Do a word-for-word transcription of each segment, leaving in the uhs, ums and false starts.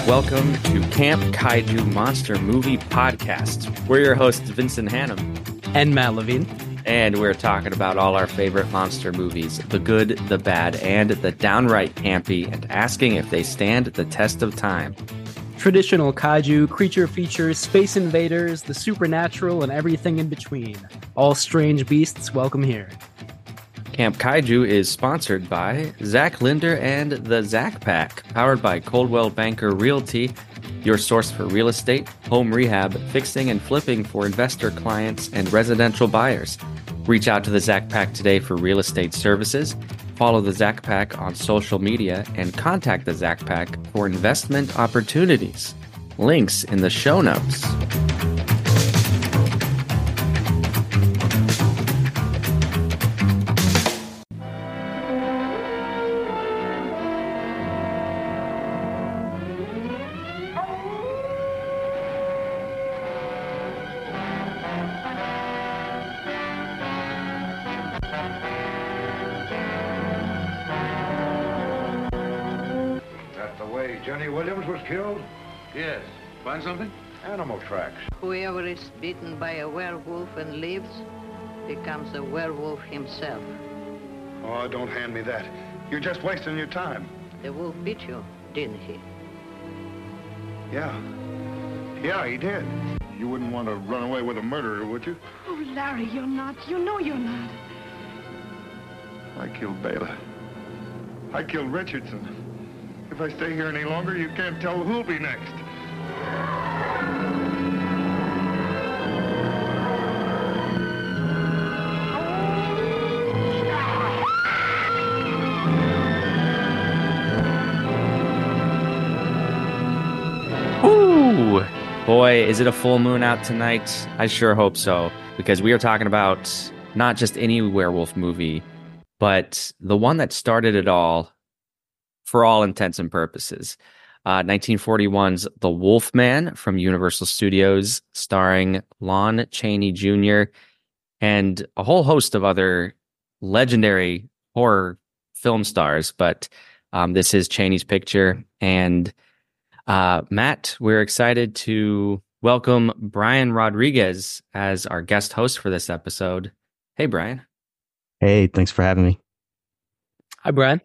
Welcome to Camp Kaiju Monster Movie Podcast. We're your hosts, Vincent Hannum. And Matt Levine. And we're talking about all our favorite monster movies, the good, the bad, and the downright campy, and asking if they stand the test of time. Traditional kaiju, creature features, space invaders, the supernatural, and everything in between. All strange beasts, welcome here. Camp Kaiju is sponsored by Zach Linder and the Zach Pack, powered by Coldwell Banker Realty, your source for real estate, home rehab, fixing and flipping for investor clients and residential buyers. Reach out to the Zach Pack today for real estate services. Follow the Zach Pack on social media and contact the Zach Pack for investment opportunities. Links in the show notes. Jenny Williams was killed? Yes. Find something? Animal tracks. Whoever is bitten by a werewolf and lives becomes a werewolf himself. Oh, don't hand me that. You're just wasting your time. The wolf bit you, didn't he? Yeah. Yeah, he did. You wouldn't want to run away with a murderer, would you? Oh, Larry, you're not. You know you're not. I killed Bela. I killed Richardson. If I stay here any longer, you can't tell who'll be next. Ooh, boy, is it a full moon out tonight? I sure hope so, because we are talking about not just any werewolf movie, but the one that started it all. For all intents and purposes. Uh, nineteen forty-one's The Wolfman from Universal Studios, starring Lon Chaney Junior and a whole host of other legendary horror film stars. But um, this is Chaney's picture. And uh, Matt, we're excited to welcome Brian Rodriguez as our guest host for this episode. Hey, Brian. Hey, thanks for having me. Hi, Brian.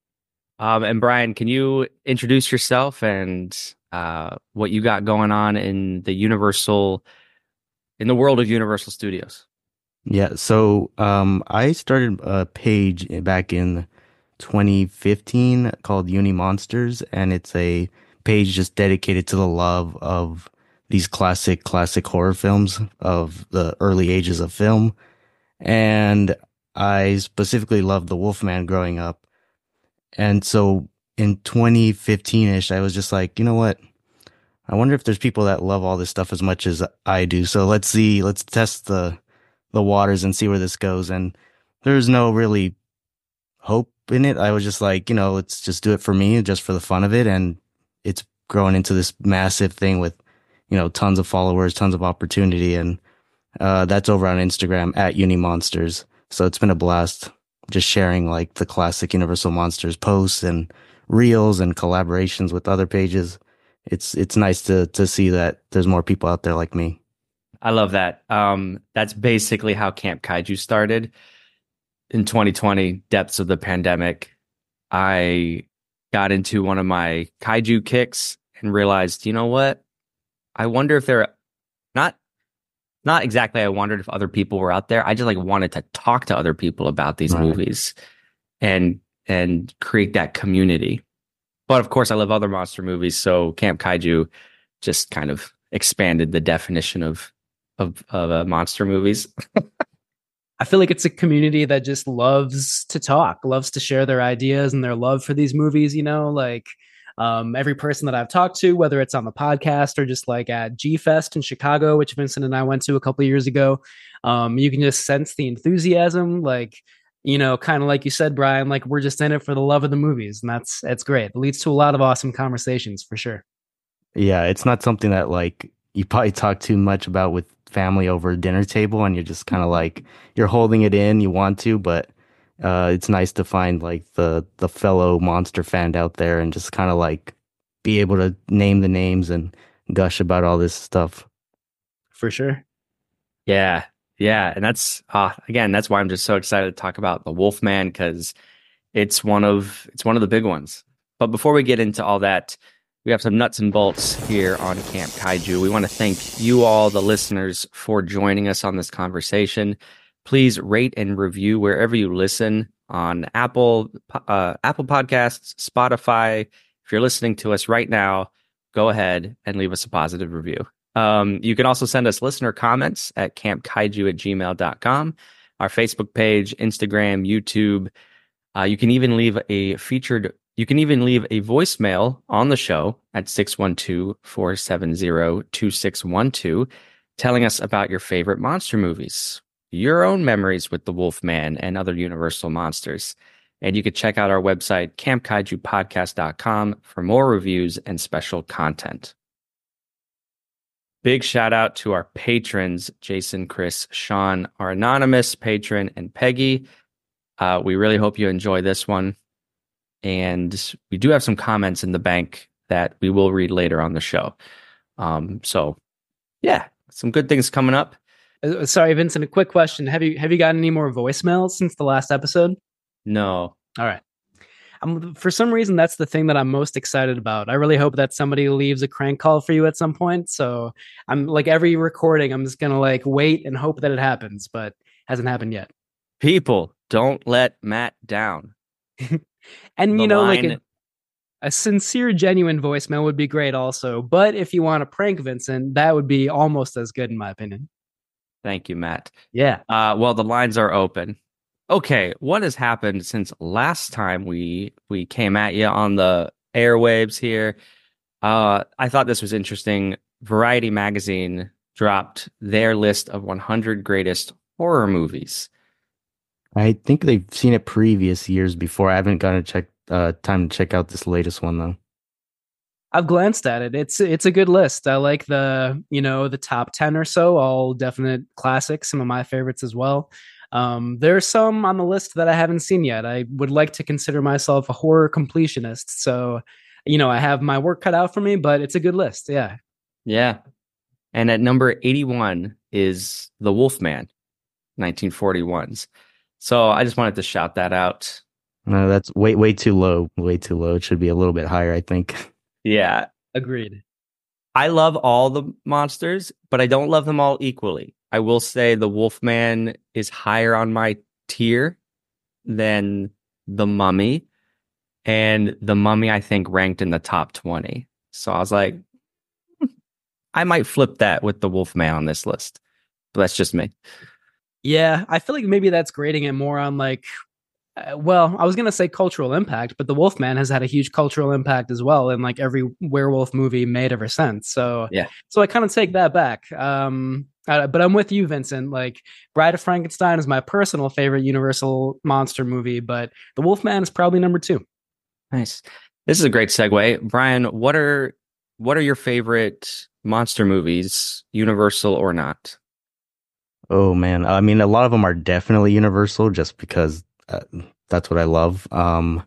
Um, and Brian, can you introduce yourself and uh, what you got going on in the Universal, in the world of Universal Studios? Yeah, so um, I started a page back in twenty fifteen called Uni Monsters, and it's a page just dedicated to the love of these classic, classic horror films of the early ages of film. And I specifically loved The Wolfman growing up. And so in twenty fifteen-ish, I was just like, you know what? I wonder if there's people that love all this stuff as much as I do. So let's see, let's test the the waters and see where this goes. And there's no really hope in it. I was just like, you know, let's just do it for me, just for the fun of it. And it's growing into this massive thing with, you know, tons of followers, tons of opportunity. And uh, that's over on Instagram at Uni Monsters. So it's been a blast. Just sharing like the classic Universal Monsters posts and reels and collaborations with other pages. It's it's nice to to see that there's more people out there like me. I love that. Um, that's basically how Camp Kaiju started in twenty twenty, depths of the pandemic. I got into one of my kaiju kicks and realized, you know what? I wonder if there not Not exactly. I wondered if other people were out there. I just like wanted to talk to other people about these right. movies and and create that community. But of course, I love other monster movies, so Camp Kaiju just kind of expanded the definition of of, of uh, monster movies. I feel like it's a community that just loves to talk, loves to share their ideas and their love for these movies. You know, like. Um, every person that I've talked to, whether it's on the podcast or just like at G Fest in Chicago, which Vincent and I went to a couple of years ago, um, you can just sense the enthusiasm. Like, you know, kind of like you said, Brian, like we're just in it for the love of the movies. And that's, that's great. It leads to a lot of awesome conversations for sure. Yeah. It's not something that like you probably talk too much about with family over a dinner table and you're just kind of like, you're holding it in, you want to, but uh, it's nice to find like the the fellow monster fan out there and just kind of like be able to name the names and gush about all this stuff. For sure. Yeah, yeah, and that's uh, again, that's why I'm just so excited to talk about the Wolfman, because it's one of it's one of the big ones. But before we get into all that, we have some nuts and bolts here on Camp Kaiju. We want to thank you all, the listeners, for joining us on this conversation. Please rate and review wherever you listen on Apple, uh, Apple Podcasts, Spotify. If you're listening to us right now, go ahead and leave us a positive review. Um, you can also send us listener comments at campkaiju at gmail dot com, our Facebook page, Instagram, YouTube. Uh, you can even leave a featured, you can even leave a voicemail on the show at six one two, four seven zero, two six one two, telling us about your favorite monster movies, your own memories with the Wolfman and other Universal monsters. And you can check out our website, camp kaiju podcast dot com, for more reviews and special content. Big shout out to our patrons, Jason, Chris, Sean, our anonymous patron, and Peggy. Uh, we really hope you enjoy this one. And we do have some comments in the bank that we will read later on the show. Um, so, yeah, some good things coming up. Uh, sorry, Vincent, a quick question. Have you have you gotten any more voicemails since the last episode? No. All right. I'm, for some reason, that's the thing that I'm most excited about. I really hope that somebody leaves a crank call for you at some point. So I'm like every recording, I'm just going to like wait and hope that it happens, but hasn't happened yet. People, don't let Matt down. And, The you know, line- like a, a sincere, genuine voicemail would be great also. But if you want to prank Vincent, that would be almost as good, in my opinion. Thank you, Matt. Yeah. Uh, well, the lines are open. Okay, what has happened since last time we we came at you on the airwaves here? Uh, I thought this was interesting. Variety magazine dropped their list of one hundred greatest horror movies. I think they've seen it previous years before. I haven't gotten to check uh, time to check out this latest one though. I've glanced at it. It's it's a good list. I like the, you know, the top ten or so, all definite classics, some of my favorites as well. Um, there are some on the list that I haven't seen yet. I would like to consider myself a horror completionist. So, you know, I have my work cut out for me, but it's a good list. Yeah. Yeah. And at number eighty-one is The Wolfman, nineteen forty-one's. So I just wanted to shout that out. No, that's way way too low. Way too low. It should be a little bit higher, I think. Yeah. Agreed. I love all the monsters, but I don't love them all equally. I will say the Wolfman is higher on my tier than the Mummy. And the Mummy, I think, ranked in the top twenty. So I was like, I might flip that with the Wolfman on this list. But that's just me. Yeah. I feel like maybe that's grading it more on like, uh, well, I was going to say cultural impact, but the Wolfman has had a huge cultural impact as well in like every werewolf movie made ever since. So, Yeah. so I kind of take that back. Um, uh, but I'm with you, Vincent. Like Bride of Frankenstein is my personal favorite Universal monster movie, but the Wolfman is probably number two. Nice. This is a great segue. Brian, what are what are your favorite monster movies, Universal or not? Oh man, I mean, a lot of them are definitely Universal, just because uh, that's what I love. Um,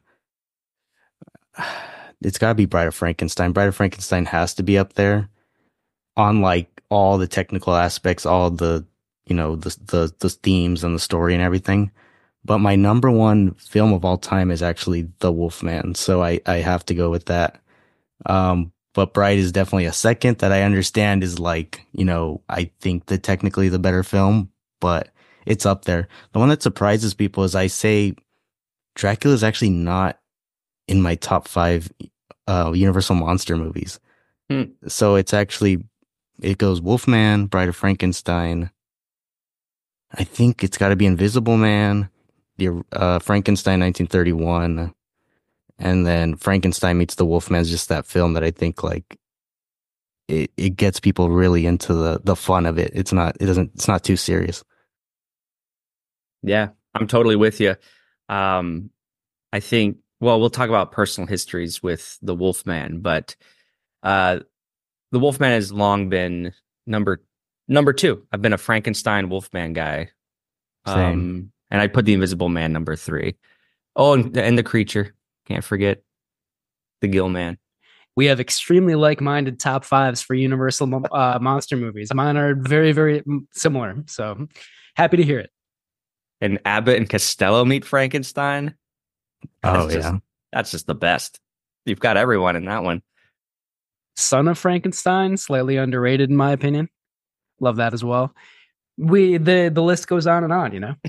it's got to be Bride of Frankenstein. Bride of Frankenstein has to be up there on like all the technical aspects, all the you know the the the themes and the story and everything. But my number one film of all time is actually The Wolfman, so I I have to go with that. Um, but Bride is definitely a second that I understand is like, you know, I think the technically the better film, but it's up there. The one that surprises people is I say Dracula is actually not in my top five uh, Universal monster movies. Hmm. So it's actually, it goes Wolfman, Bride of Frankenstein. I think it's got to be Invisible Man, the uh, Frankenstein nineteen thirty-one. And then Frankenstein Meets the Wolfman is just that film that I think like it, it gets people really into the, the fun of it. It's not, it doesn't, it's not too serious. Yeah, I'm totally with you. Um, I think, well, we'll talk about personal histories with the Wolfman, but uh, the Wolfman has long been number number two. I've been a Frankenstein Wolfman guy. Same. Um, and I put the Invisible Man number three. Oh, and, and the creature. Can't forget the Gill Man. we have extremely like-minded top fives for Universal uh, monster movies. Mine are very, very similar. So happy to hear it. And Abbott and Costello meet Frankenstein. That's Oh just, yeah, that's just the best. You've got everyone in that one. Son of Frankenstein, slightly underrated in my opinion. Love that as well. We the the list goes on and on, you know.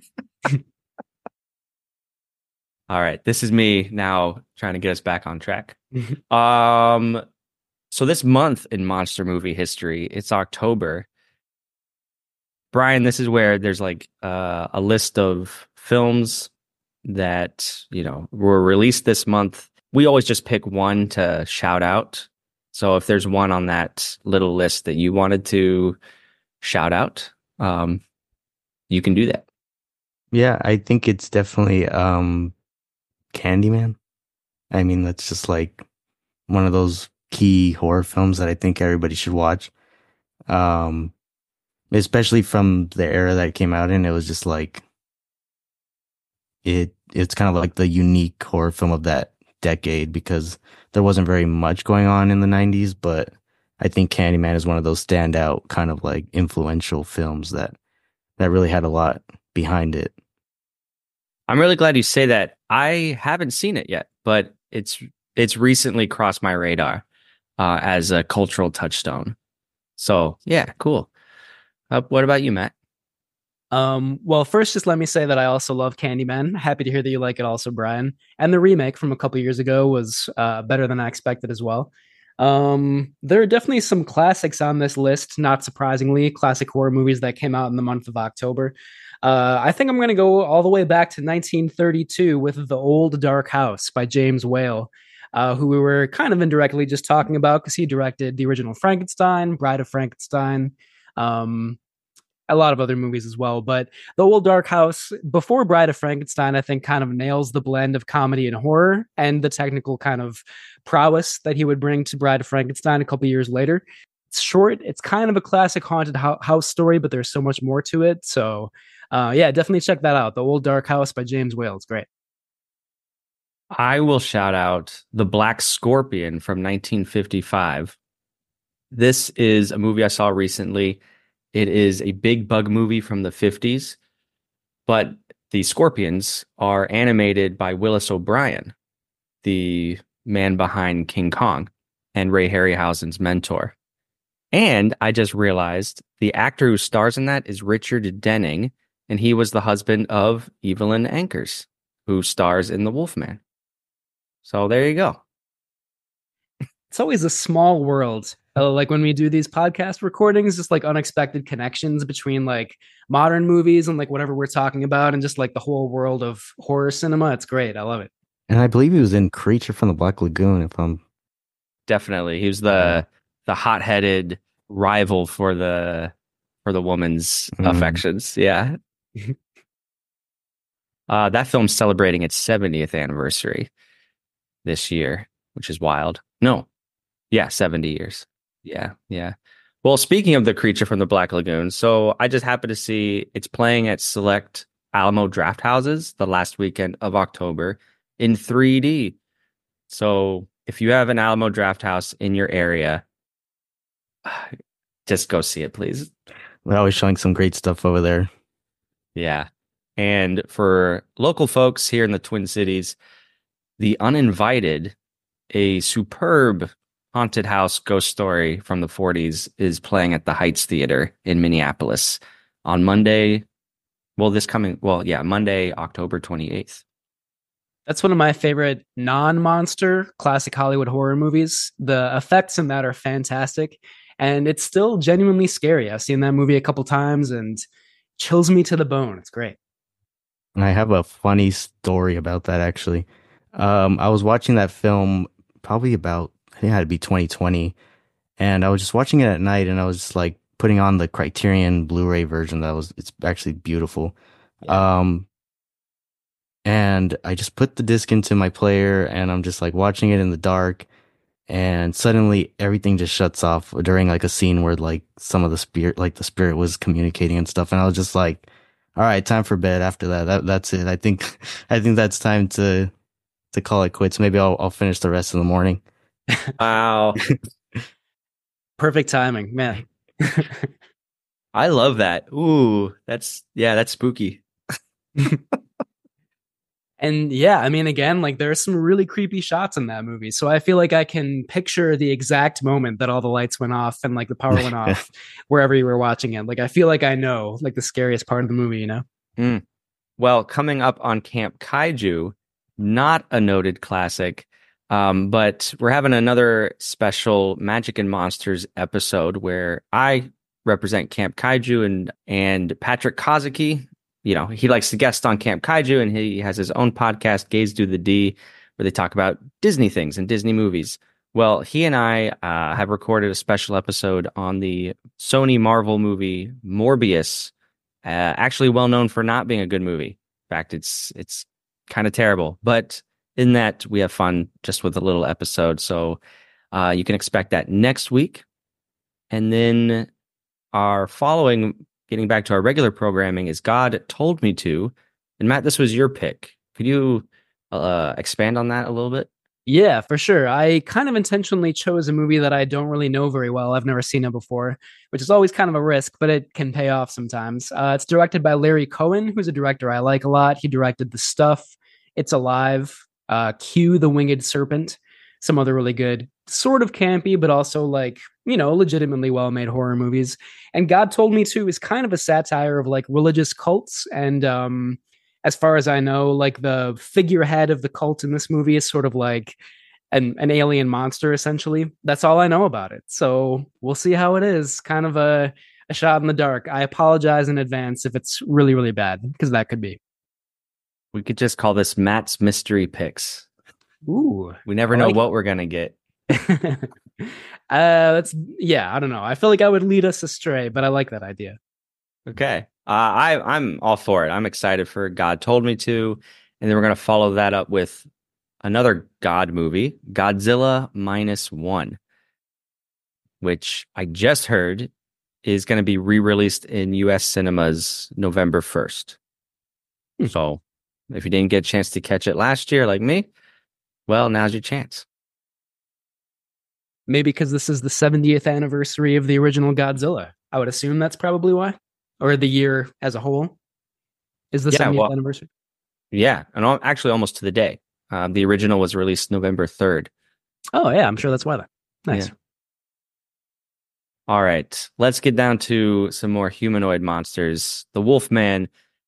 All right, this is me now trying to get us back on track. um, so this month in monster movie history, it's October. Brian, this is where there's like uh, a list of films that, you know, were released this month. We always just pick one to shout out. So if there's one on that little list that you wanted to shout out, um, you can do that. yeah. I think it's definitely um, Candyman. I mean, that's just like one of those key horror films that I think everybody should watch. Um, especially from the era that it came out in, it was just like it. It's kind of like the unique horror film of that decade because there wasn't very much going on in the nineties, but I think Candyman is one of those standout kind of like influential films that that really had a lot behind it. I'm really glad you say that. I haven't seen it yet, but it's it's recently crossed my radar uh, as a cultural touchstone. So yeah, cool. Uh, what about you, Matt? Um, well, first, just let me say that I also love Candyman. Happy to hear that you like it also, Brian. And the remake from a couple years ago was uh, better than I expected as well. Um, there are definitely some classics on this list, not surprisingly, classic horror movies that came out in the month of October. Uh, I think I'm going to go all the way back to nineteen thirty-two with The Old Dark House by James Whale, uh, who we were kind of indirectly just talking about because he directed the original Frankenstein, Bride of Frankenstein, um, a lot of other movies as well. But The Old Dark House, before Bride of Frankenstein, I think kind of nails the blend of comedy and horror and the technical kind of prowess that he would bring to Bride of Frankenstein a couple years later. It's short. It's kind of a classic haunted house story, but there's so much more to it. So uh, yeah, definitely check that out. The Old Dark House by James Whale. It's great. I will shout out The Black Scorpion from nineteen fifty-five. This is a movie I saw recently. It is a big bug movie from the fifties, but the scorpions are animated by Willis O'Brien, the man behind King Kong and Ray Harryhausen's mentor. And I just realized the actor who stars in that is Richard Denning, and he was the husband of Evelyn Ankers, who stars in The Wolfman. So there you go. It's always a small world. Uh, like when we do these podcast recordings, just like unexpected connections between like modern movies and like whatever we're talking about and just like the whole world of horror cinema. It's great. I love it. And I believe he was in Creature from the Black Lagoon, if I'm Definitely. He was the the hot-headed rival for the for the woman's Mm. affections. Yeah. uh, that film's celebrating its seventieth anniversary this year, which is wild. No. Yeah, seventy years. Yeah, yeah. Well, speaking of the Creature from the Black Lagoon, so I just happened to see it's playing at select Alamo Draft Houses the last weekend of October in three D. So if you have an Alamo Draft House in your area, just go see it, please. They're always showing some great stuff over there. Yeah. And for local folks here in the Twin Cities, The Uninvited, a superb haunted house ghost story from the forties, is playing at the Heights Theater in Minneapolis on Monday. Well, this coming, well, yeah, Monday, October twenty-eighth. That's one of my favorite non-monster classic Hollywood horror movies. The effects in that are fantastic, and it's still genuinely scary. I've seen that movie a couple times and chills me to the bone. It's great. And I have a funny story about that, actually. Um, I was watching that film probably about, I think it had to be twenty twenty. And I was just watching it at night and I was just like putting on the Criterion Blu-ray version. That was, it's actually beautiful. Yeah. Um, and I just put the disc into my player and I'm just like watching it in the dark. And suddenly everything just shuts off during like a scene where like some of the spirit, like the spirit was communicating and stuff. And I was just like, all right, time for bed after that. That that's it. I think, I think that's time to, to call it quits. Maybe I'll, I'll finish the rest in the morning. Wow. Perfect timing, man. I love that. Ooh, that's yeah, that's spooky. And yeah, I mean, again, like there's some really creepy shots in that movie. So I feel like I can picture the exact moment that all the lights went off and like the power went off wherever you were watching it. Like I feel like I know like the scariest part of the movie, you know? Mm. Well, coming up on Camp Kaiju, not a noted classic, um, but we're having another special Magic and Monsters episode where I represent Camp Kaiju and and Patrick Kazuki. You know, he likes to guest on Camp Kaiju, and he has his own podcast, Gaze Do the D, where they talk about Disney things and Disney movies. Well, he and I uh, have recorded a special episode on the Sony Marvel movie Morbius, uh, actually well known for not being a good movie. In fact, it's it's kind of terrible. But in that, we have fun just with a little episode. So uh, you can expect that next week. And then our following, getting back to our regular programming, is God Told Me To. And Matt, this was your pick. Could you uh, expand on that a little bit? Yeah, for sure. I kind of intentionally chose a movie that I don't really know very well. I've never seen it before, which is always kind of a risk, but it can pay off sometimes. Uh, it's directed by Larry Cohen, who's a director I like a lot. He directed The Stuff, It's Alive, uh, Q, The Winged Serpent, some other really good, sort of campy, but also like, you know, legitimately well-made horror movies. And God Told Me To is kind of a satire of like religious cults. And um, as far as I know, like the figurehead of the cult in this movie is sort of like an, an alien monster, essentially. That's all I know about it. So we'll see how it is. Kind of a, a shot in the dark. I apologize in advance if it's really, really bad, because that could be. We could just call this Matt's Mystery Picks. Ooh. We never I know like what we're going to get. uh, that's, yeah, I don't know. I feel like I would lead us astray, but I like that idea. Okay. Uh, I, I'm all for it. I'm excited for God Told Me To. And then we're going to follow that up with another God movie, Godzilla Minus One, which I just heard is going to be re-released in U S cinemas November first. Hmm. So if you didn't get a chance to catch it last year like me, well, now's your chance. Maybe because this is the seventieth anniversary of the original Godzilla. I would assume that's probably why. Or the year as a whole is the yeah, seventieth well, anniversary. Yeah, and actually almost to the day. Um, the original was released November third. Oh, yeah, I'm sure that's why then. Nice. Yeah. All right, let's get down to some more humanoid monsters. The Wolfman.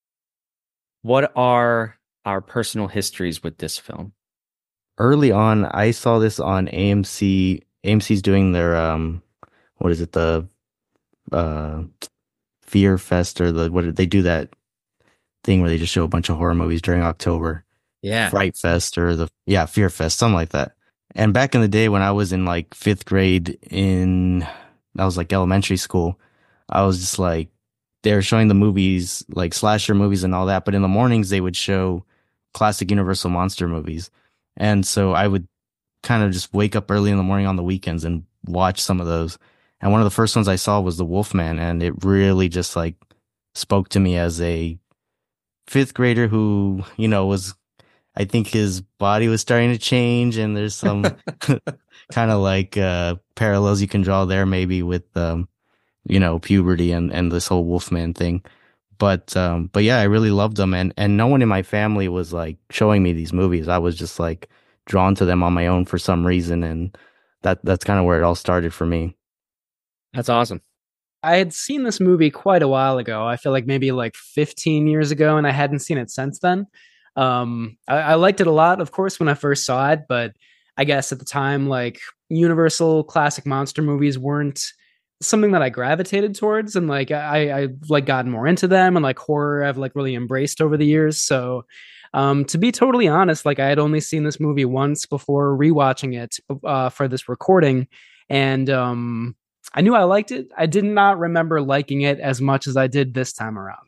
What are our personal histories with this film? Early on, I saw this on A M C. A M C's doing their, um, what is it, the uh, Fear Fest, or the, what did they do that thing where they just show a bunch of horror movies during October? Yeah. Fright Fest, or the, yeah, Fear Fest, something like that. And back in the day when I was in like fifth grade in, I was like elementary school, I was just like, they were showing the movies, like slasher movies and all that, but in the mornings they would show classic Universal monster movies. And so I would kind of just wake up early in the morning on the weekends and watch some of those. And one of the first ones I saw was The Wolfman, and it really just like spoke to me as a fifth grader who, you know, was, I think his body was starting to change, and there's some kind of like uh, parallels you can draw there maybe with, um, you know, puberty and, and this whole Wolfman thing. But, um, but yeah, I really loved them. And, and no one in my family was like showing me these movies. I was just like drawn to them on my own for some reason. And that, that's kind of where it all started for me. That's awesome. I had seen this movie quite a while ago. I feel like maybe like fifteen years ago, and I hadn't seen it since then. Um, I, I liked it a lot, of course, when I first saw it, but I guess at the time, like Universal classic monster movies weren't something that I gravitated towards, and like I, I like gotten more into them, and like horror I've like really embraced over the years. So, um, to be totally honest, like I had only seen this movie once before rewatching it uh, for this recording, and um, I knew I liked it. I did not remember liking it as much as I did this time around.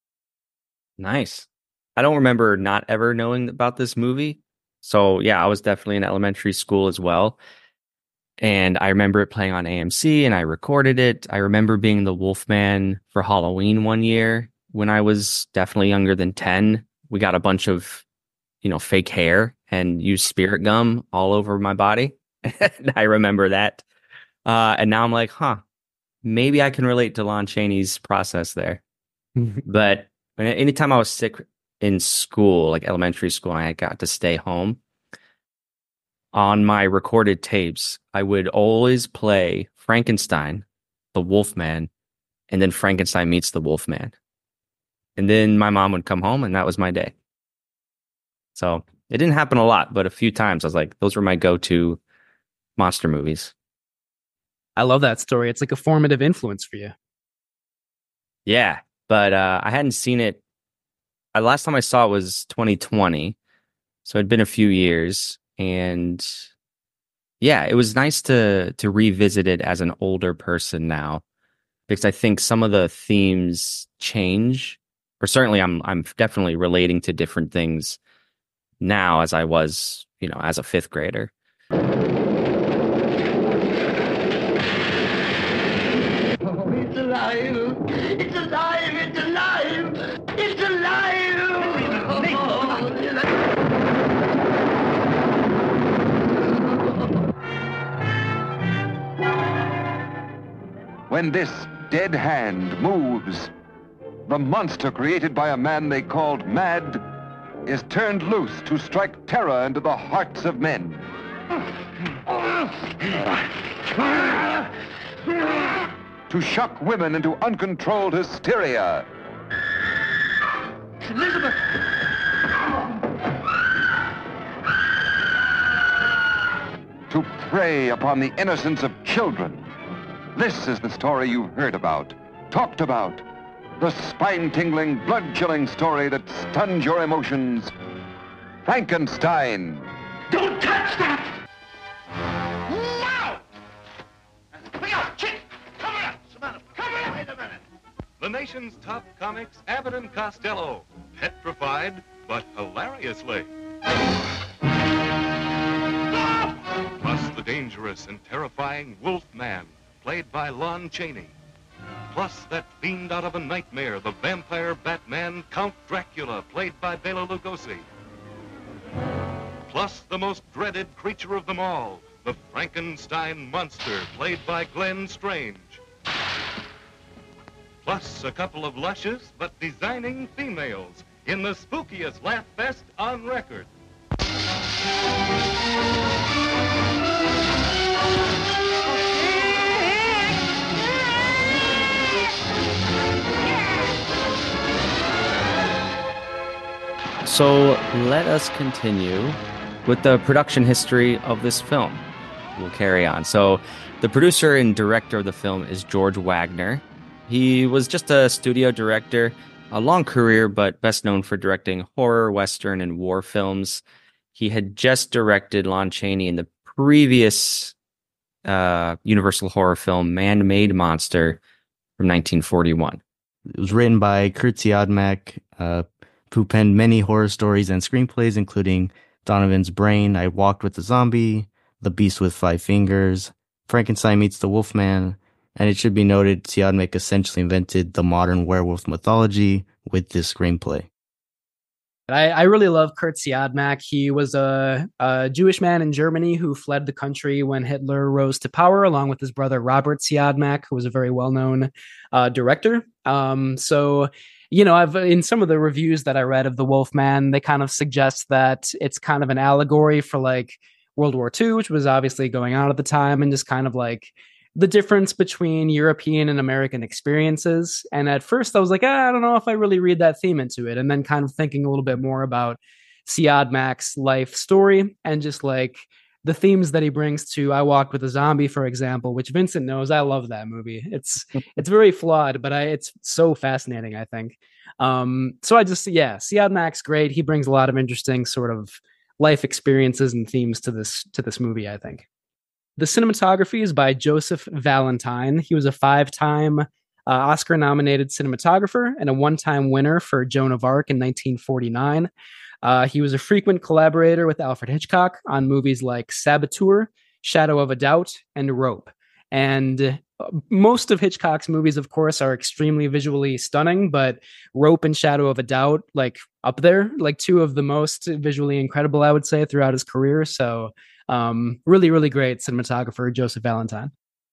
Nice. I don't remember not ever knowing about this movie. So yeah, I was definitely in elementary school as well. And I remember it playing on A M C, and I recorded it. I remember being the Wolfman for Halloween one year when I was definitely younger than ten. We got a bunch of, you know, fake hair and used spirit gum all over my body. I remember that. Uh, and now I'm like, huh, maybe I can relate to Lon Chaney's process there. But anytime I was sick in school, like elementary school, and I got to stay home, on my recorded tapes, I would always play Frankenstein, the Wolfman, and then Frankenstein meets the Wolfman. And then my mom would come home, and that was my day. So it didn't happen a lot, but a few times I was like, those were my go-to monster movies. I love that story. It's like a formative influence for you. Yeah, but uh, I hadn't seen it. Uh, last time I saw it was twenty twenty, so it'd been a few years, and yeah, it was nice to to revisit it as an older person now, because I think some of the themes change, or certainly I'm I'm definitely relating to different things now as I was, you know, as a fifth grader. It's alive! It's alive! It's alive! It's alive! When this dead hand moves, the monster created by a man they called Mad is turned loose to strike terror into the hearts of men. To shock women into uncontrolled hysteria. Elizabeth! To prey upon the innocence of children. This is the story you've heard about, talked about. The spine-tingling, blood-chilling story that stuns your emotions. Frankenstein. Don't touch that! No! Look out, chick! Come here! What's the matter? Come here! Wait a minute! The nation's top comics, Abbott and Costello. Petrified, but hilariously. Plus the dangerous and terrifying Wolfman, played by Lon Chaney. Plus that fiend out of a nightmare, the vampire Batman, Count Dracula, played by Bela Lugosi. Plus the most dreaded creature of them all, the Frankenstein monster, played by Glenn Strange. Plus a couple of luscious but designing females in the spookiest laugh fest on record. So let us continue with the production history of this film. We'll carry on. So the producer and director of the film is George Wagner. He was just a studio director, a long career, but best known for directing horror, western, and war films. He had just directed Lon Chaney in the previous uh, Universal horror film, Man-Made Monster, from nineteen forty-one. It was written by Kurt Siodmak, uh, who penned many horror stories and screenplays, including Donovan's Brain, I Walked with the Zombie, The Beast with Five Fingers, Frankenstein Meets the Wolfman, and it should be noted Siodmak essentially invented the modern werewolf mythology with this screenplay. I, I really love Kurt Siodmak. He was a, a Jewish man in Germany who fled the country when Hitler rose to power, along with his brother Robert Siodmak, who was a very well-known uh, director. Um, so, you know, I've in some of the reviews that I read of The Wolfman, they kind of suggest that it's kind of an allegory for like World War Two, which was obviously going on at the time, and just kind of like the difference between European and American experiences. And at first I was like, ah, I don't know if I really read that theme into it. And then kind of thinking a little bit more about Siodmak's life story and just like the themes that he brings to I Walked with a Zombie, for example, which Vincent knows. I love that movie. It's it's very flawed, but I it's so fascinating, I think. Um, so I just, yeah, Siodmak's great. He brings a lot of interesting sort of life experiences and themes to this to this movie, I think. The cinematography is by Joseph Valentine. He was a five-time uh, Oscar-nominated cinematographer and a one-time winner for Joan of Arc in nineteen forty-nine. Uh, he was a frequent collaborator with Alfred Hitchcock on movies like Saboteur, Shadow of a Doubt, and Rope. And most of Hitchcock's movies, of course, are extremely visually stunning, but Rope and Shadow of a Doubt, like up there, like two of the most visually incredible, I would say, throughout his career. So Um, really, really great cinematographer, Joseph Valentine.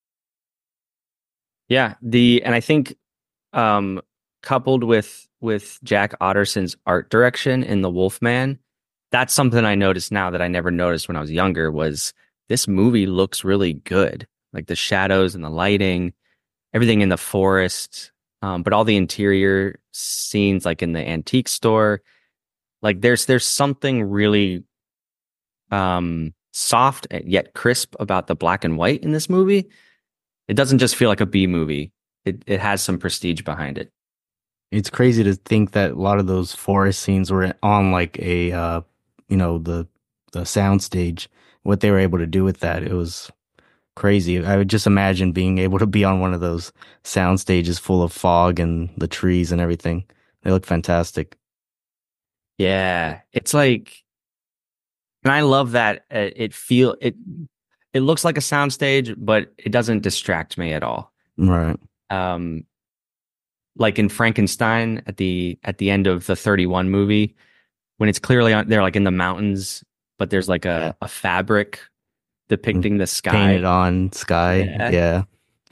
Yeah, the and I think um, coupled with with Jack Otterson's art direction in The Wolfman, that's something I noticed now that I never noticed when I was younger. Was this movie looks really good, like the shadows and the lighting, everything in the forest, um, but all the interior scenes, like in the antique store, like there's there's something really um, soft yet crisp about the black and white in this movie. It doesn't just feel like a B movie. It it has some prestige behind it. It's crazy to think that a lot of those forest scenes were on like a, uh, you know, the the sound stage. What they were able to do with that, it was crazy. I would just imagine being able to be on one of those sound stages full of fog and the trees and everything. They look fantastic. Yeah, it's like, and I love that uh, it feel it. It looks like a soundstage, but it doesn't distract me at all. Right. Um, like in Frankenstein at the at the end of the thirty-one movie, when it's clearly on, they're like in the mountains, but there's like a, a fabric depicting the sky. Painted on sky. Yeah. yeah.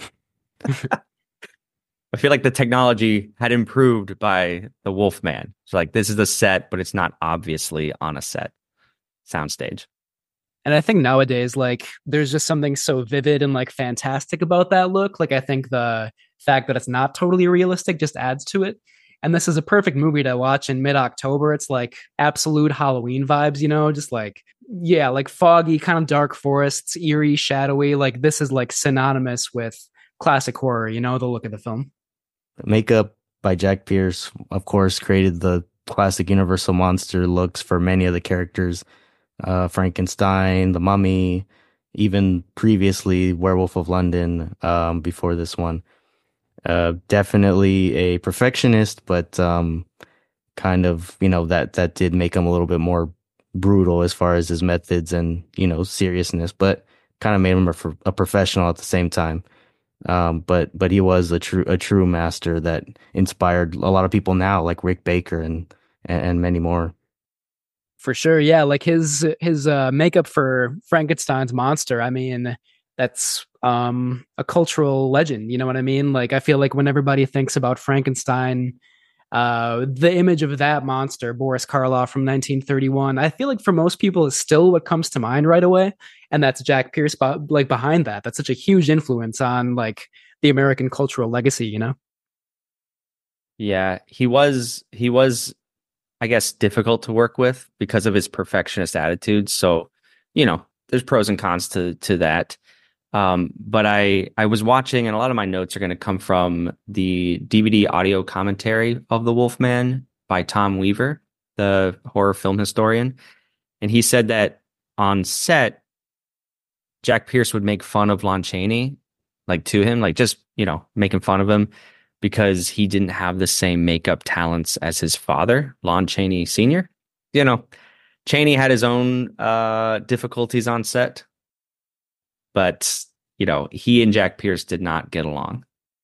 I feel like the technology had improved by the Wolfman. So like this is a set, but it's not obviously on a set soundstage. And I think nowadays, like, there's just something so vivid and like fantastic about that look. Like, I think the fact that it's not totally realistic just adds to it. And this is a perfect movie to watch in mid-October. It's like absolute Halloween vibes, you know, just like, yeah, like foggy, kind of dark forests, eerie, shadowy. Like, this is like synonymous with classic horror, you know, the look of the film. Makeup by Jack Pierce, of course, created the classic Universal monster looks for many of the characters. Uh, Frankenstein, The Mummy, even previously Werewolf of London, um, before this one. Uh, definitely a perfectionist, but um, kind of, you know, that, that did make him a little bit more brutal as far as his methods and, you know, seriousness, but kind of made him a, a professional at the same time. Um, but but he was a true a true master that inspired a lot of people now, like Rick Baker and and many more. For sure, yeah. Like his his uh, makeup for Frankenstein's monster. I mean, that's um, a cultural legend. You know what I mean? Like, I feel like when everybody thinks about Frankenstein, uh, the image of that monster, Boris Karloff from nineteen thirty-one, I feel like for most people is still what comes to mind right away. And that's Jack Pierce, like behind that. That's such a huge influence on like the American cultural legacy. You know? Yeah, he was. He was. I guess, difficult to work with because of his perfectionist attitude. So, you know, there's pros and cons to to that. Um, but I I was watching, and a lot of my notes are going to come from the D V D audio commentary of The Wolfman by Tom Weaver, the horror film historian. And he said that on set, Jack Pierce would make fun of Lon Chaney, like to him, like just, you know, making fun of him, because he didn't have the same makeup talents as his father, Lon Chaney Senior You know, Chaney had his own uh, difficulties on set, but, you know, he and Jack Pierce did not get along.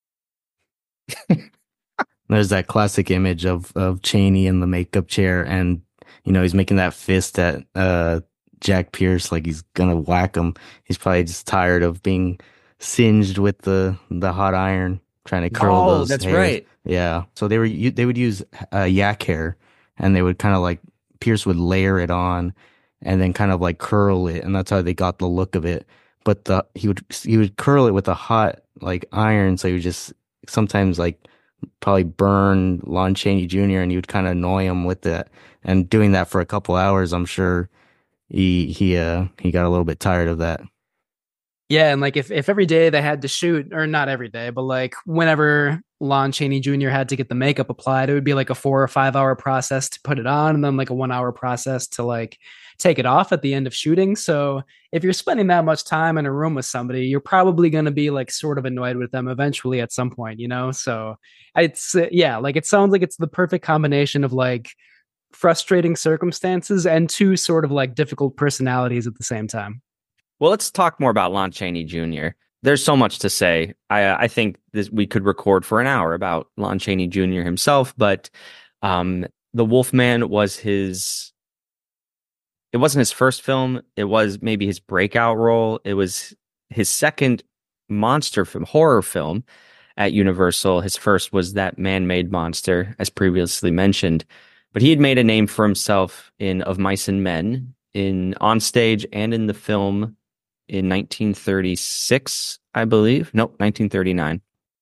There's that classic image of, of Chaney in the makeup chair, and, you know, he's making that fist at uh, Jack Pierce like he's going to whack him. He's probably just tired of being singed with the, the hot iron. Trying to curl oh, those. That's hairs. right. Yeah. So they were they would use uh, yak hair, and they would kind of like Pierce would layer it on, and then kind of like curl it, and that's how they got the look of it. But the he would he would curl it with a hot like iron, so he would just sometimes like probably burn Lon Chaney Junior, and he would kind of annoy him with it. And doing that for a couple hours, I'm sure he he uh he got a little bit tired of that. Yeah, and like if, if every day they had to shoot, or not every day, but like whenever Lon Chaney Junior had to get the makeup applied, it would be like a four or five hour process to put it on, and then like a one hour process to like take it off at the end of shooting. So if you're spending that much time in a room with somebody, you're probably going to be like sort of annoyed with them eventually at some point, you know? So it's, uh, yeah, like it sounds like it's the perfect combination of like frustrating circumstances and two sort of like difficult personalities at the same time. Well, let's talk more about Lon Chaney Junior There's so much to say. I, I think this, we could record for an hour about Lon Chaney Junior himself, but um, The Wolfman was his. it wasn't his first film. It was maybe his breakout role. It was his second monster film, horror film at Universal. His first was that Man-Made Monster, as previously mentioned. But he had made a name for himself in Of Mice and Men, in on stage and in the film in nineteen thirty-six, I believe. Nope, nineteen thirty-nine.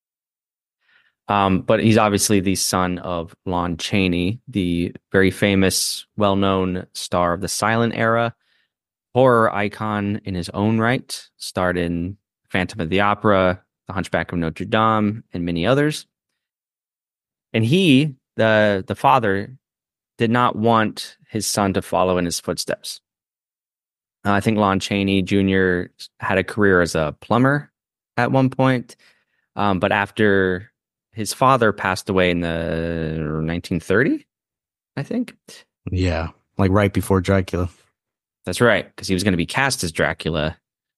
Um, but he's obviously the son of Lon Chaney, the very famous, well-known star of the silent era, horror icon in his own right, starred in Phantom of the Opera, The Hunchback of Notre Dame, and many others. And he, the the father, did not want his son to follow in his footsteps. Uh, I think Lon Chaney Junior had a career as a plumber at one point, um, but after his father passed away in the nineteen thirty, I think. Yeah, like right before Dracula. That's right, because he was going to be cast as Dracula.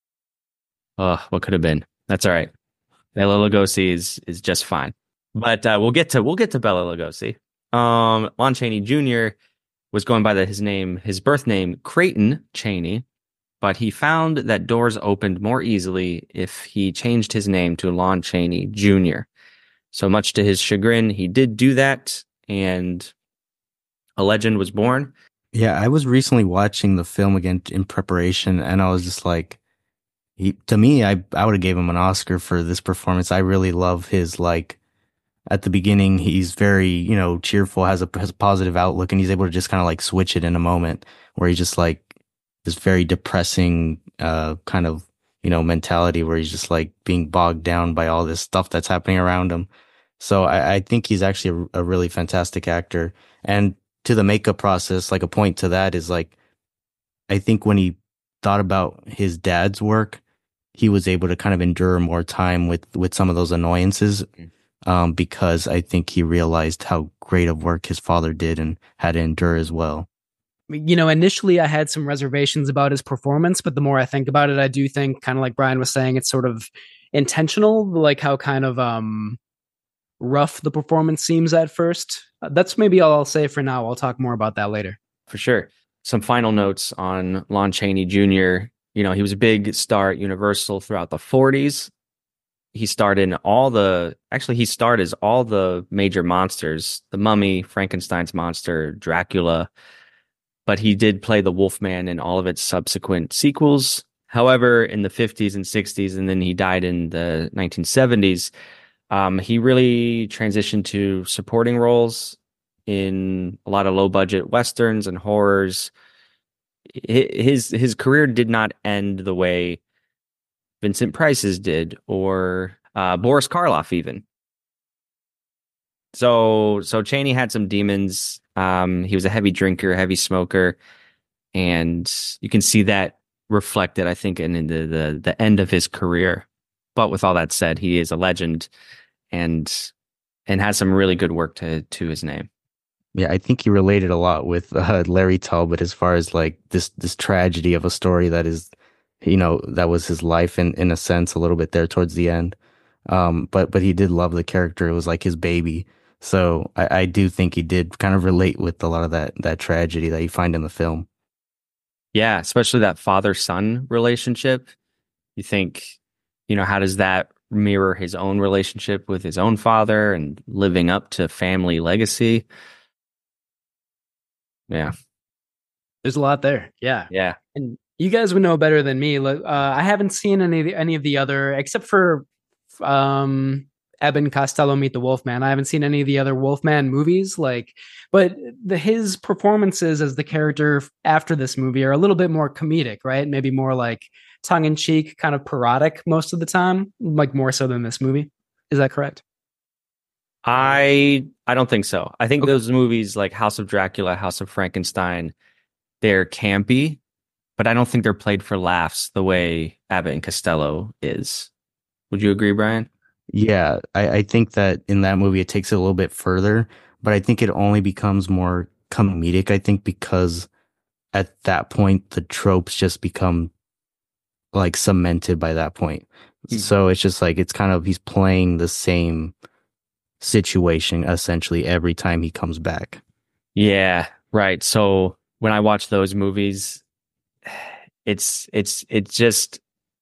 Oh, what could have been? That's all right. Bela Lugosi is is just fine. But uh, we'll get to we'll get to Bela Lugosi. Um, Lon Chaney Junior was going by the, his name, his birth name, Creighton Chaney, but he found that doors opened more easily if he changed his name to Lon Chaney Junior So much to his chagrin, he did do that, and a legend was born. Yeah, I was recently watching the film again in preparation, and I was just like, he, to me, I, I would have gave him an Oscar for this performance. I really love his, like, at the beginning, he's very, you know, cheerful, has a, has a positive outlook, and he's able to just kind of like switch it in a moment where he's just like this very depressing uh, kind of, you know, mentality where he's just like being bogged down by all this stuff that's happening around him. So I, I think he's actually a, a really fantastic actor. And to the makeup process, like a point to that is like, I think when he thought about his dad's work, he was able to kind of endure more time with, with some of those annoyances. Mm-hmm. Um, because I think he realized how great of work his father did and had to endure as well. You know, initially I had some reservations about his performance, but the more I think about it, I do think, kind of like Brian was saying, it's sort of intentional, like how kind of um, rough the performance seems at first. Uh, that's maybe all I'll say for now. I'll talk more about that later. For sure. Some final notes on Lon Chaney Junior You know, he was a big star at Universal throughout the forties. He starred in all the, actually, he starred as all the major monsters, the Mummy, Frankenstein's monster, Dracula, but he did play the Wolfman in all of its subsequent sequels. However, in the fifties and sixties, and then he died in the nineteen seventies, um, he really transitioned to supporting roles in a lot of low-budget westerns and horrors. His, his career did not end the way Vincent Price's did, or uh, Boris Karloff even. So, so Chaney had some demons. Um, he was a heavy drinker, heavy smoker, and you can see that reflected, I think, in, in the, the the end of his career. But with all that said, he is a legend, and and has some really good work to to his name. Yeah, I think he related a lot with uh, Larry Talbot as far as like this this tragedy of a story that is, you know, that was his life in, in a sense, a little bit there towards the end. Um, but but he did love the character. It was like his baby. So I, I do think he did kind of relate with a lot of that that tragedy that you find in the film. Yeah, especially that father-son relationship. You think, you know, how does that mirror his own relationship with his own father and living up to family legacy? Yeah. There's a lot there. Yeah. Yeah. And you guys would know better than me. Uh, I haven't seen any of the, any of the other, except for um, Abbott and Costello Meet the Wolfman. I haven't seen any of the other Wolfman movies. Like, but the his performances as the character after this movie are a little bit more comedic, right? Maybe more like tongue in cheek, kind of parodic most of the time, like more so than this movie. Is that correct? I I don't think so. I think okay. Those movies like House of Dracula, House of Frankenstein, they're campy, but I don't think they're played for laughs the way Abbott and Costello is. Would you agree, Brian? Yeah, I, I think that in that movie it takes it a little bit further, but I think it only becomes more comedic, I think, because at that point the tropes just become like cemented by that point. Mm-hmm. So it's just like, it's kind of, he's playing the same situation essentially every time he comes back. Yeah, right. So when I watch those movies, it's it's it's just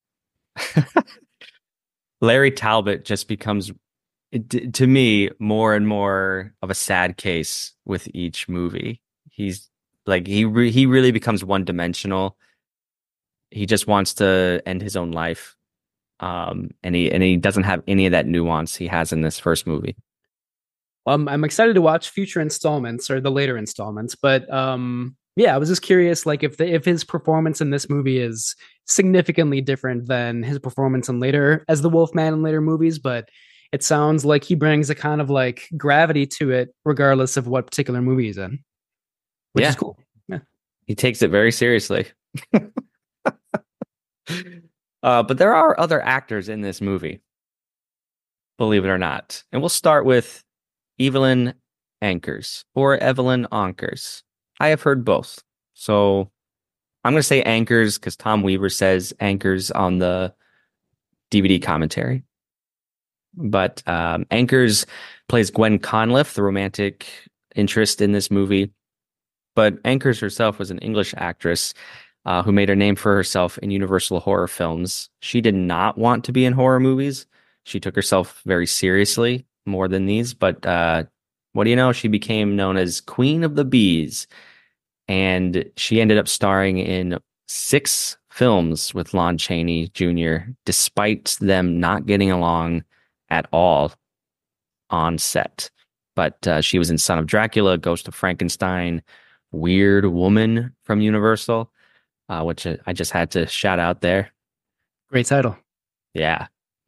Larry Talbot just becomes it, to me more and more of a sad case with each movie. He's like he re- he really becomes one dimensional. He just wants to end his own life, um, and he and he doesn't have any of that nuance he has in this first movie. Um, I'm excited to watch future installments or the later installments, but um, yeah, I was just curious, like if the, if his performance in this movie is significantly different than his performance in later as the Wolfman in later movies, but it sounds like he brings a kind of like gravity to it, regardless of what particular movie he's in, which yeah. is cool. Yeah, he takes it very seriously. uh, but there are other actors in this movie, believe it or not, and we'll start with Evelyn Ankers or Evelyn Ankers. I have heard both. So I'm going to say Ankers because Tom Weaver says Ankers on the D V D commentary. But um, Ankers plays Gwen Conliffe, the romantic interest in this movie. But Ankers herself was an English actress uh, who made her name for herself in Universal horror films. She did not want to be in horror movies. She took herself very seriously, more than these, but uh, what do you know? She became known as Queen of the Bees, and she ended up starring in six films with Lon Chaney Junior, despite them not getting along at all on set. But uh, she was in Son of Dracula, Ghost of Frankenstein, Weird Woman from Universal, uh, which I just had to shout out there. great title. Yeah.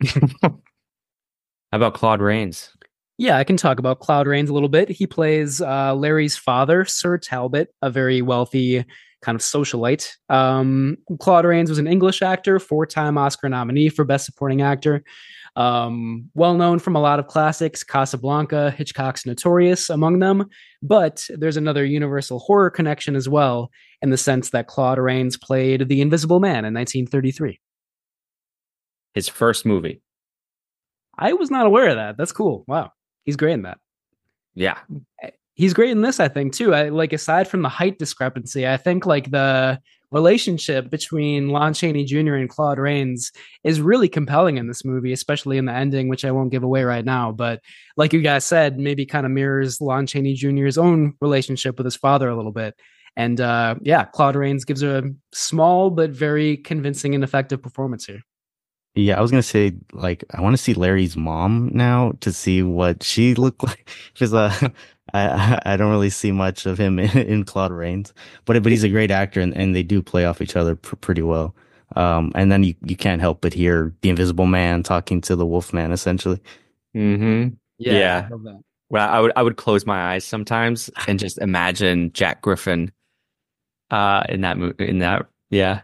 How about Claude Rains? Yeah, I can talk about Claude Rains a little bit. He plays uh, Larry's father, Sir Talbot, a very wealthy kind of socialite. Um, Claude Rains was an English actor, four-time Oscar nominee for Best Supporting Actor. Um, well known from a lot of classics, Casablanca, Hitchcock's Notorious among them. But there's another Universal horror connection as well, in the sense that Claude Rains played the Invisible Man in nineteen thirty-three. His first movie. I was not aware of that. That's cool. Wow. He's great in that. Yeah. He's great in this, I think, too. I like, aside from the height discrepancy, I think like the relationship between Lon Chaney Junior and Claude Rains is really compelling in this movie, especially in the ending, which I won't give away right now. But like you guys said, maybe kind of mirrors Lon Chaney Junior's own relationship with his father a little bit. And uh, yeah, Claude Rains gives a small but very convincing and effective performance here. Yeah, I was gonna say, like, I want to see Larry's mom now to see what she looked like. Because uh, I I don't really see much of him in, in Claude Rains, but but he's a great actor, and, and they do play off each other pr- pretty well. Um, and then you, you can't help but hear the Invisible Man talking to the Wolfman, essentially. Mm-hmm. Yeah, Yeah. I love that. Well, I would I would close my eyes sometimes and just imagine Jack Griffin, uh, in that movie. In that, yeah.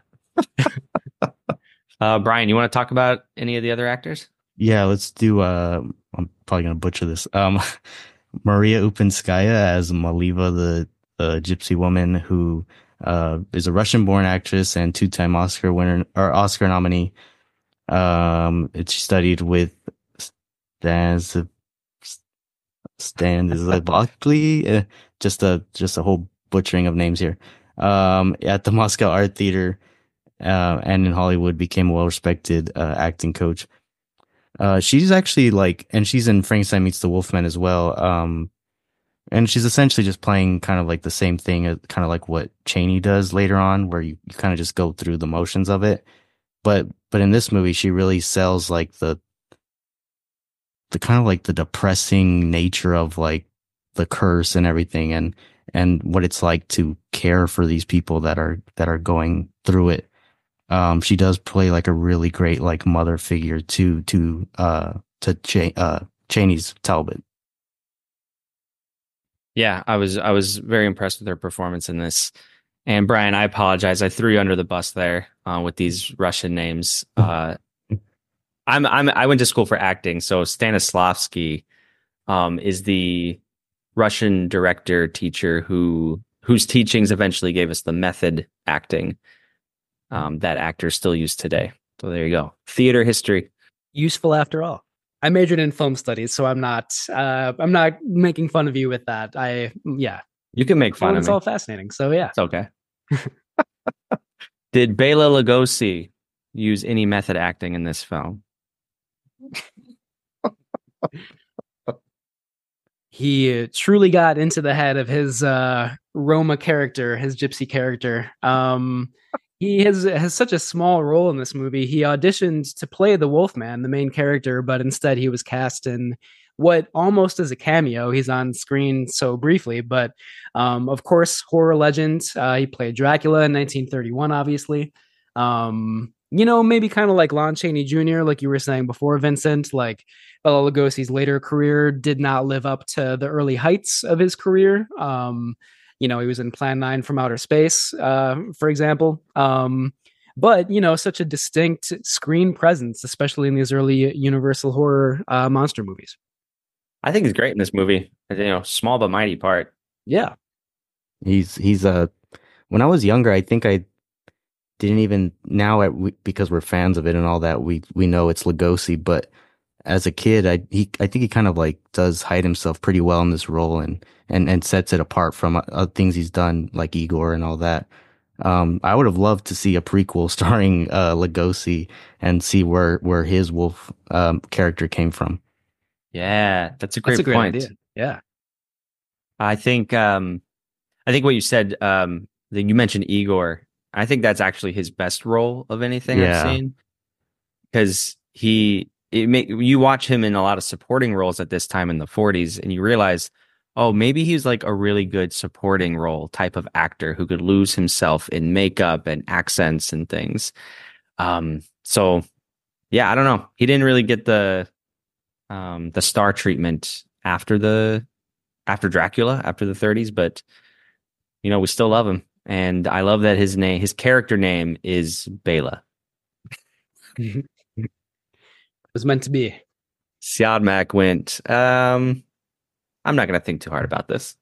Uh, Brian, you want to talk about any of the other actors? Yeah, let's do. Uh, I'm probably gonna butcher this. Um, Maria Upinskaya as Maliva, the, the gypsy woman who uh, is a Russian-born actress and two-time Oscar winner or Oscar nominee. Um, it, she studied with Stans Stanislavski. Uh, just a just a whole butchering of names here. Um, at the Moscow Art Theater. Uh, and in Hollywood became a well-respected uh, acting coach. Uh, she's actually like, and she's in Frankenstein Meets the Wolfman as well. Um, and she's essentially just playing kind of like the same thing, uh, kind of like what Chaney does later on, where you, you kind of just go through the motions of it. But but in this movie, she really sells like the the kind of like the depressing nature of like the curse and everything, and and what it's like to care for these people that are that are going through it. Um, she does play like a really great like mother figure to to uh to Ch- uh Chaney's Talbot. Yeah, I was I was very impressed with her performance in this. And Brian, I apologize. I threw you under the bus there uh, with these Russian names. Uh, I'm I'm I went to school for acting, so Stanislavski um, is the Russian director teacher who whose teachings eventually gave us the method acting um, that actors still use today. So there you go, theater history. Useful after all. I majored in film studies, so I'm not uh, I'm not making fun of you with that. I yeah. You can make fun Well, of it's me. all fascinating. So yeah, It's okay. Did Bela Lugosi use any method acting in this film? He truly got into the head of his uh, Roma character, his gypsy character. Um, he has has such a small role in this movie. He auditioned to play the Wolfman, the main character, but instead he was cast in what almost is a cameo. He's on screen so briefly, but um, of course, horror legend. Uh, he played Dracula in nineteen thirty-one, obviously. Um, you know, maybe kind of like Lon Chaney Junior, like you were saying before, Vincent. Like Bela Lugosi's later career did not live up to the early heights of his career. Um, you know, he was in Plan nine from Outer Space, uh, for example. Um, but, you know, such a distinct screen presence, especially in these early Universal horror uh, monster movies. I think he's great in this movie. You know, small but mighty part. Yeah. He's, he's a, when I was younger, I think I didn't even, now at, we, because we're fans of it and all that, we, we know it's Lugosi, but as a kid, I he I think he kind of like does hide himself pretty well in this role and and, and sets it apart from uh, things he's done like Igor and all that. Um, I would have loved to see a prequel starring uh, Lugosi and see where where his wolf um, character came from. Yeah, that's a great, that's a great point. idea. Yeah, I think um, I think what you said. Um, that you mentioned Igor. I think that's actually his best role of anything Yeah. I've seen, because he. It make, you watch him in a lot of supporting roles at this time in the forties, and you realize, oh, maybe he's like a really good supporting role type of actor who could lose himself in makeup and accents and things. Um, so, yeah, I don't know. He didn't really get the um, the star treatment after the after Dracula, after the thirties, but you know, we still love him, and I love that his name, his character name, is Bela. was meant to be. Siodmak went, um, I'm not going to think too hard about this.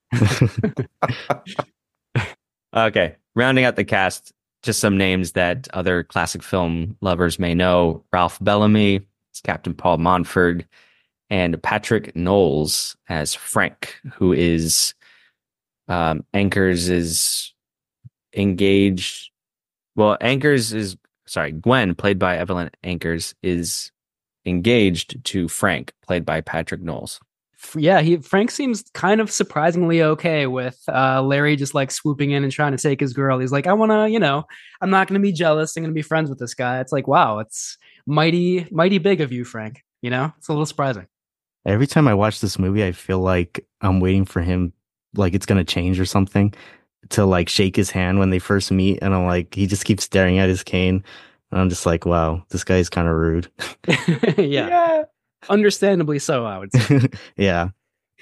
Okay. Rounding out the cast, just some names that other classic film lovers may know. Ralph Bellamy as Captain Paul Montford, and Patrick Knowles as Frank, who is um, Anchors is engaged. Well, Anchors is, sorry, Gwen, played by Evelyn Anchors, is engaged to Frank, played by Patrick Knowles. Yeah, he Frank seems kind of surprisingly okay with uh, Larry just like swooping in and trying to take his girl. He's like, I want to, you know, I'm not going to be jealous. I'm going to be friends with this guy. It's like, wow, it's mighty, mighty big of you, Frank. You know, it's a little surprising. Every time I watch this movie, I feel like I'm waiting for him, like it's going to change or something, to like shake his hand when they first meet. And I'm like, he just keeps staring at his cane. And I'm just like, wow, this guy is kind of rude. yeah. yeah. Understandably so, I would say. Yeah.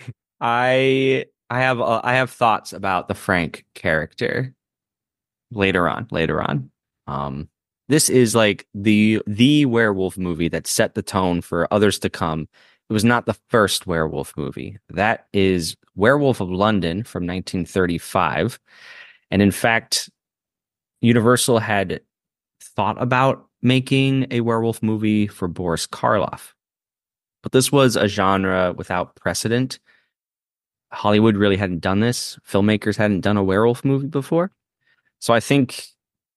I I have uh, I have thoughts about the Frank character later on, later on. Um this is like the the werewolf movie that set the tone for others to come. It was not the first werewolf movie. That is Werewolf of London from nineteen thirty-five. And in fact, Universal had thought about making a werewolf movie for Boris Karloff. But this was a genre without precedent. Hollywood really hadn't done this. Filmmakers hadn't done a werewolf movie before. So I think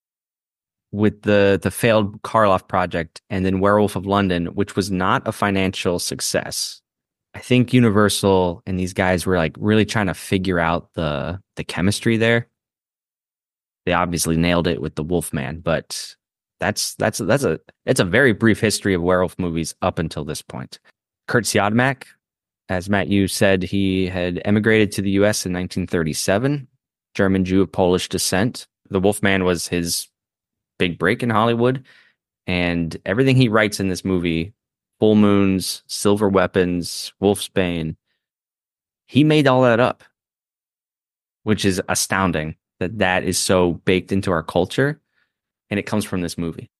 with the the failed Karloff project and then Werewolf of London, which was not a financial success, I think Universal and these guys were like really trying to figure out the the chemistry there. They obviously nailed it with the Wolfman, but that's that's that's a it's a very brief history of werewolf movies up until this point. Kurt Siodmak, as Matt, you said, he had emigrated to the U S in nineteen thirty-seven, German Jew of Polish descent. The Wolfman was his big break in Hollywood, and everything he writes in this movie, Full Moons, Silver Weapons, Wolfsbane, he made all that up, which is astounding that that is so baked into our culture, and it comes from this movie.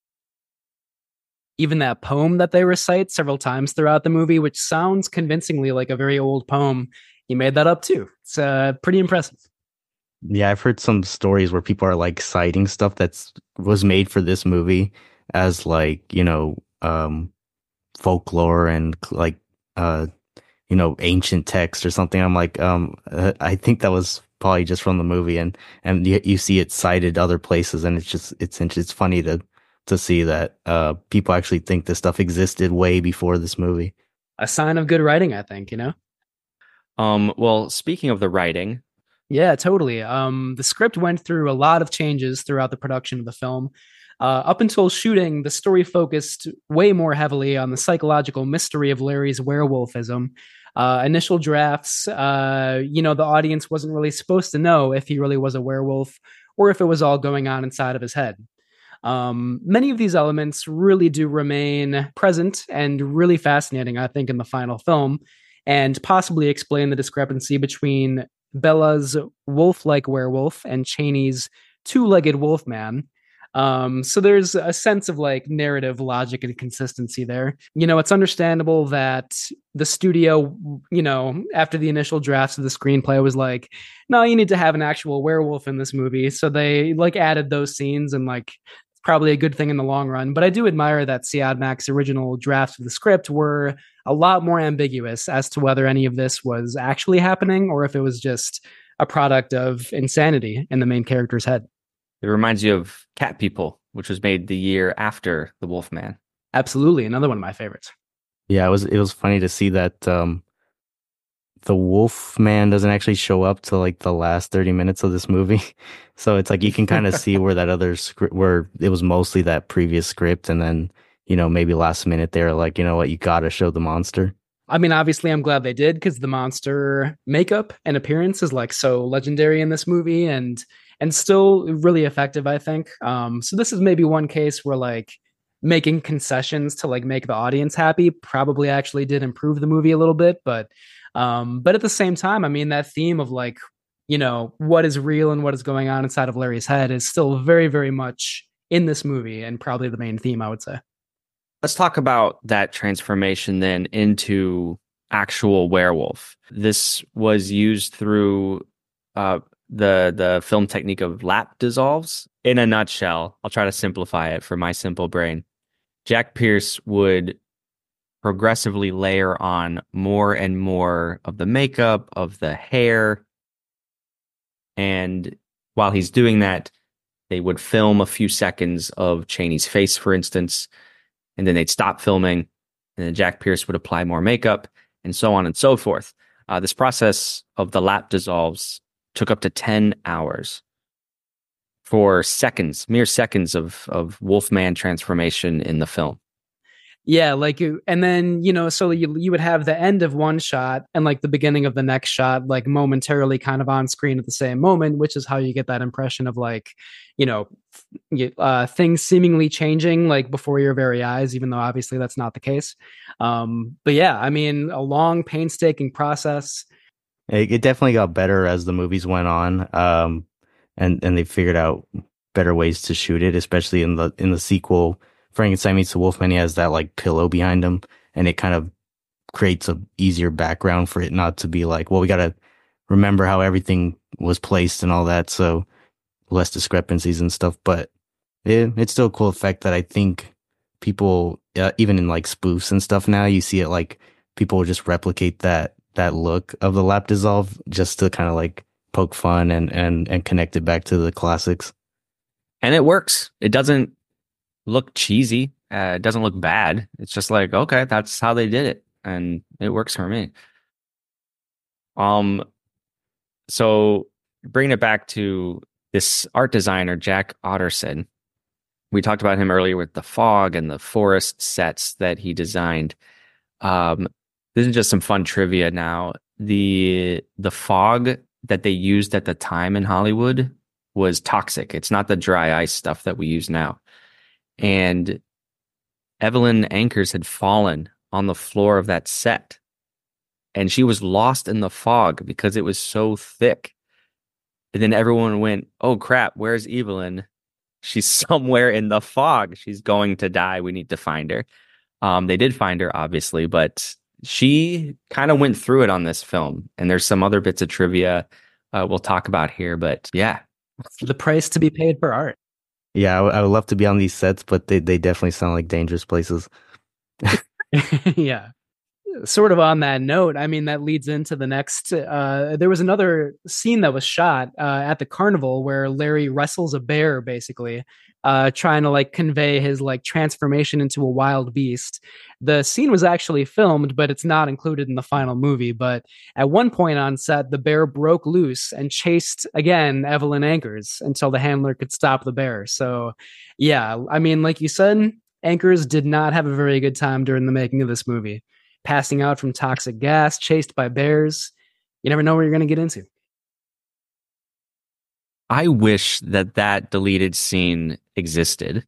Even that poem that they recite several times throughout the movie, which sounds convincingly like a very old poem, he made that up too. It's uh, pretty impressive. Yeah, I've heard some stories where people are like citing stuff that's was made for this movie as like, you know, um, folklore and like, uh, you know, ancient text or something. I'm like, um, uh, I think that was probably just from the movie, and and you, you see it cited other places, and it's just it's it's funny to to see that uh people actually think this stuff existed way before this movie. A sign of good writing, I think, you know? Um, well, speaking of the writing, Yeah, totally. Um, the script went through a lot of changes throughout the production of the film. Uh, up until shooting, the story focused way more heavily on the psychological mystery of Larry's werewolfism. Uh, initial drafts, uh, you know, the audience wasn't really supposed to know if he really was a werewolf or if it was all going on inside of his head. Um, many of these elements really do remain present and really fascinating, I think, in the final film, and possibly explain the discrepancy between Bella's wolf-like werewolf and Chaney's two-legged wolfman. Um, so there's a sense of like narrative logic and consistency there. You know, it's understandable that the studio, you know, after the initial drafts of the screenplay was like, no, you need to have an actual werewolf in this movie. So they like added those scenes, and like it's probably a good thing in the long run. But I do admire that Siad Mac's original drafts of the script were a lot more ambiguous as to whether any of this was actually happening or if it was just a product of insanity in the main character's head. it reminds you of Cat People, which was made the year after The Wolfman. Absolutely, another one of my favorites. Yeah, it was it was funny to see that um, the Wolfman doesn't actually show up till like the last thirty minutes of this movie. So it's like you can kind of see where that other script, where it was mostly that previous script, and then, you know, maybe last minute they're like, you know what, you gotta show the monster. I mean, obviously, I'm glad they did, because the monster makeup and appearance is like so legendary in this movie, and and still really effective, I think. Um, so this is maybe one case where like making concessions to like make the audience happy probably actually did improve the movie a little bit, but um, but at the same time, I mean, that theme of like, you know, what is real and what is going on inside of Larry's head is still very, very much in this movie, and probably the main theme, I would say. Let's talk about that transformation then into actual werewolf. This was used through uh, the the film technique of lap dissolves. In a nutshell, I'll try to simplify it for my simple brain. Jack Pierce would progressively layer on more and more of the makeup, of the hair, and while he's doing that, they would film a few seconds of Chaney's face, for instance, and then they'd stop filming, and then Jack Pierce would apply more makeup, and so on and so forth. Uh, this process of the lap dissolves took up to ten hours for seconds, mere seconds of, of Wolfman transformation in the film. Yeah, like, and then, you know, so you you would have the end of one shot and like the beginning of the next shot, like momentarily kind of on screen at the same moment, which is how you get that impression of like, you know, uh, things seemingly changing like before your very eyes, even though obviously that's not the case. Um, but yeah, I mean, a long, painstaking process. It, it definitely got better as the movies went on, um, and and they figured out better ways to shoot it, especially in the in the sequel. Frankenstein Meets the Wolfman, he has that like pillow behind him, and it kind of creates a easier background for it not to be like, well, we got to remember how everything was placed and all that, so less discrepancies and stuff. But it, it's still a cool effect that I think people, uh, even in like spoofs and stuff now, you see it like people will just replicate that that look of the lap dissolve just to kind of like poke fun and and and connect it back to the classics. And it works. It doesn't look cheesy. Uh, it doesn't look bad. It's just like, okay, that's how they did it, and it works for me. Um, so bringing it back to this art designer, Jack Otterson. We talked about him earlier with the fog and the forest sets that he designed. Um, this is just some fun trivia now. The the fog that they used at the time in Hollywood was toxic. It's not the dry ice stuff that we use now. And Evelyn Ankers had fallen on the floor of that set, and she was lost in the fog because it was so thick. And then everyone went, oh crap, where's Evelyn? She's somewhere in the fog. She's going to die. We need to find her. Um, they did find her, obviously, but she kind of went through it on this film. And there's some other bits of trivia uh, we'll talk about here. But yeah. The price to be paid for art. Yeah, I, w- I would love to be on these sets, but they, they definitely sound like dangerous places. Yeah. sort of on that note, I mean, that leads into the next. Uh, there was another scene that was shot uh, at the carnival where Larry wrestles a bear, basically, uh, trying to like convey his like transformation into a wild beast. The scene was actually filmed, but it's not included in the final movie. But at one point on set, the bear broke loose and chased again Evelyn Ankers until the handler could stop the bear. So, yeah, I mean, like you said, Ankers did not have a very good time during the making of this movie. Passing out from toxic gas, chased by bears. You never know where you're going to get into. I wish that that deleted scene existed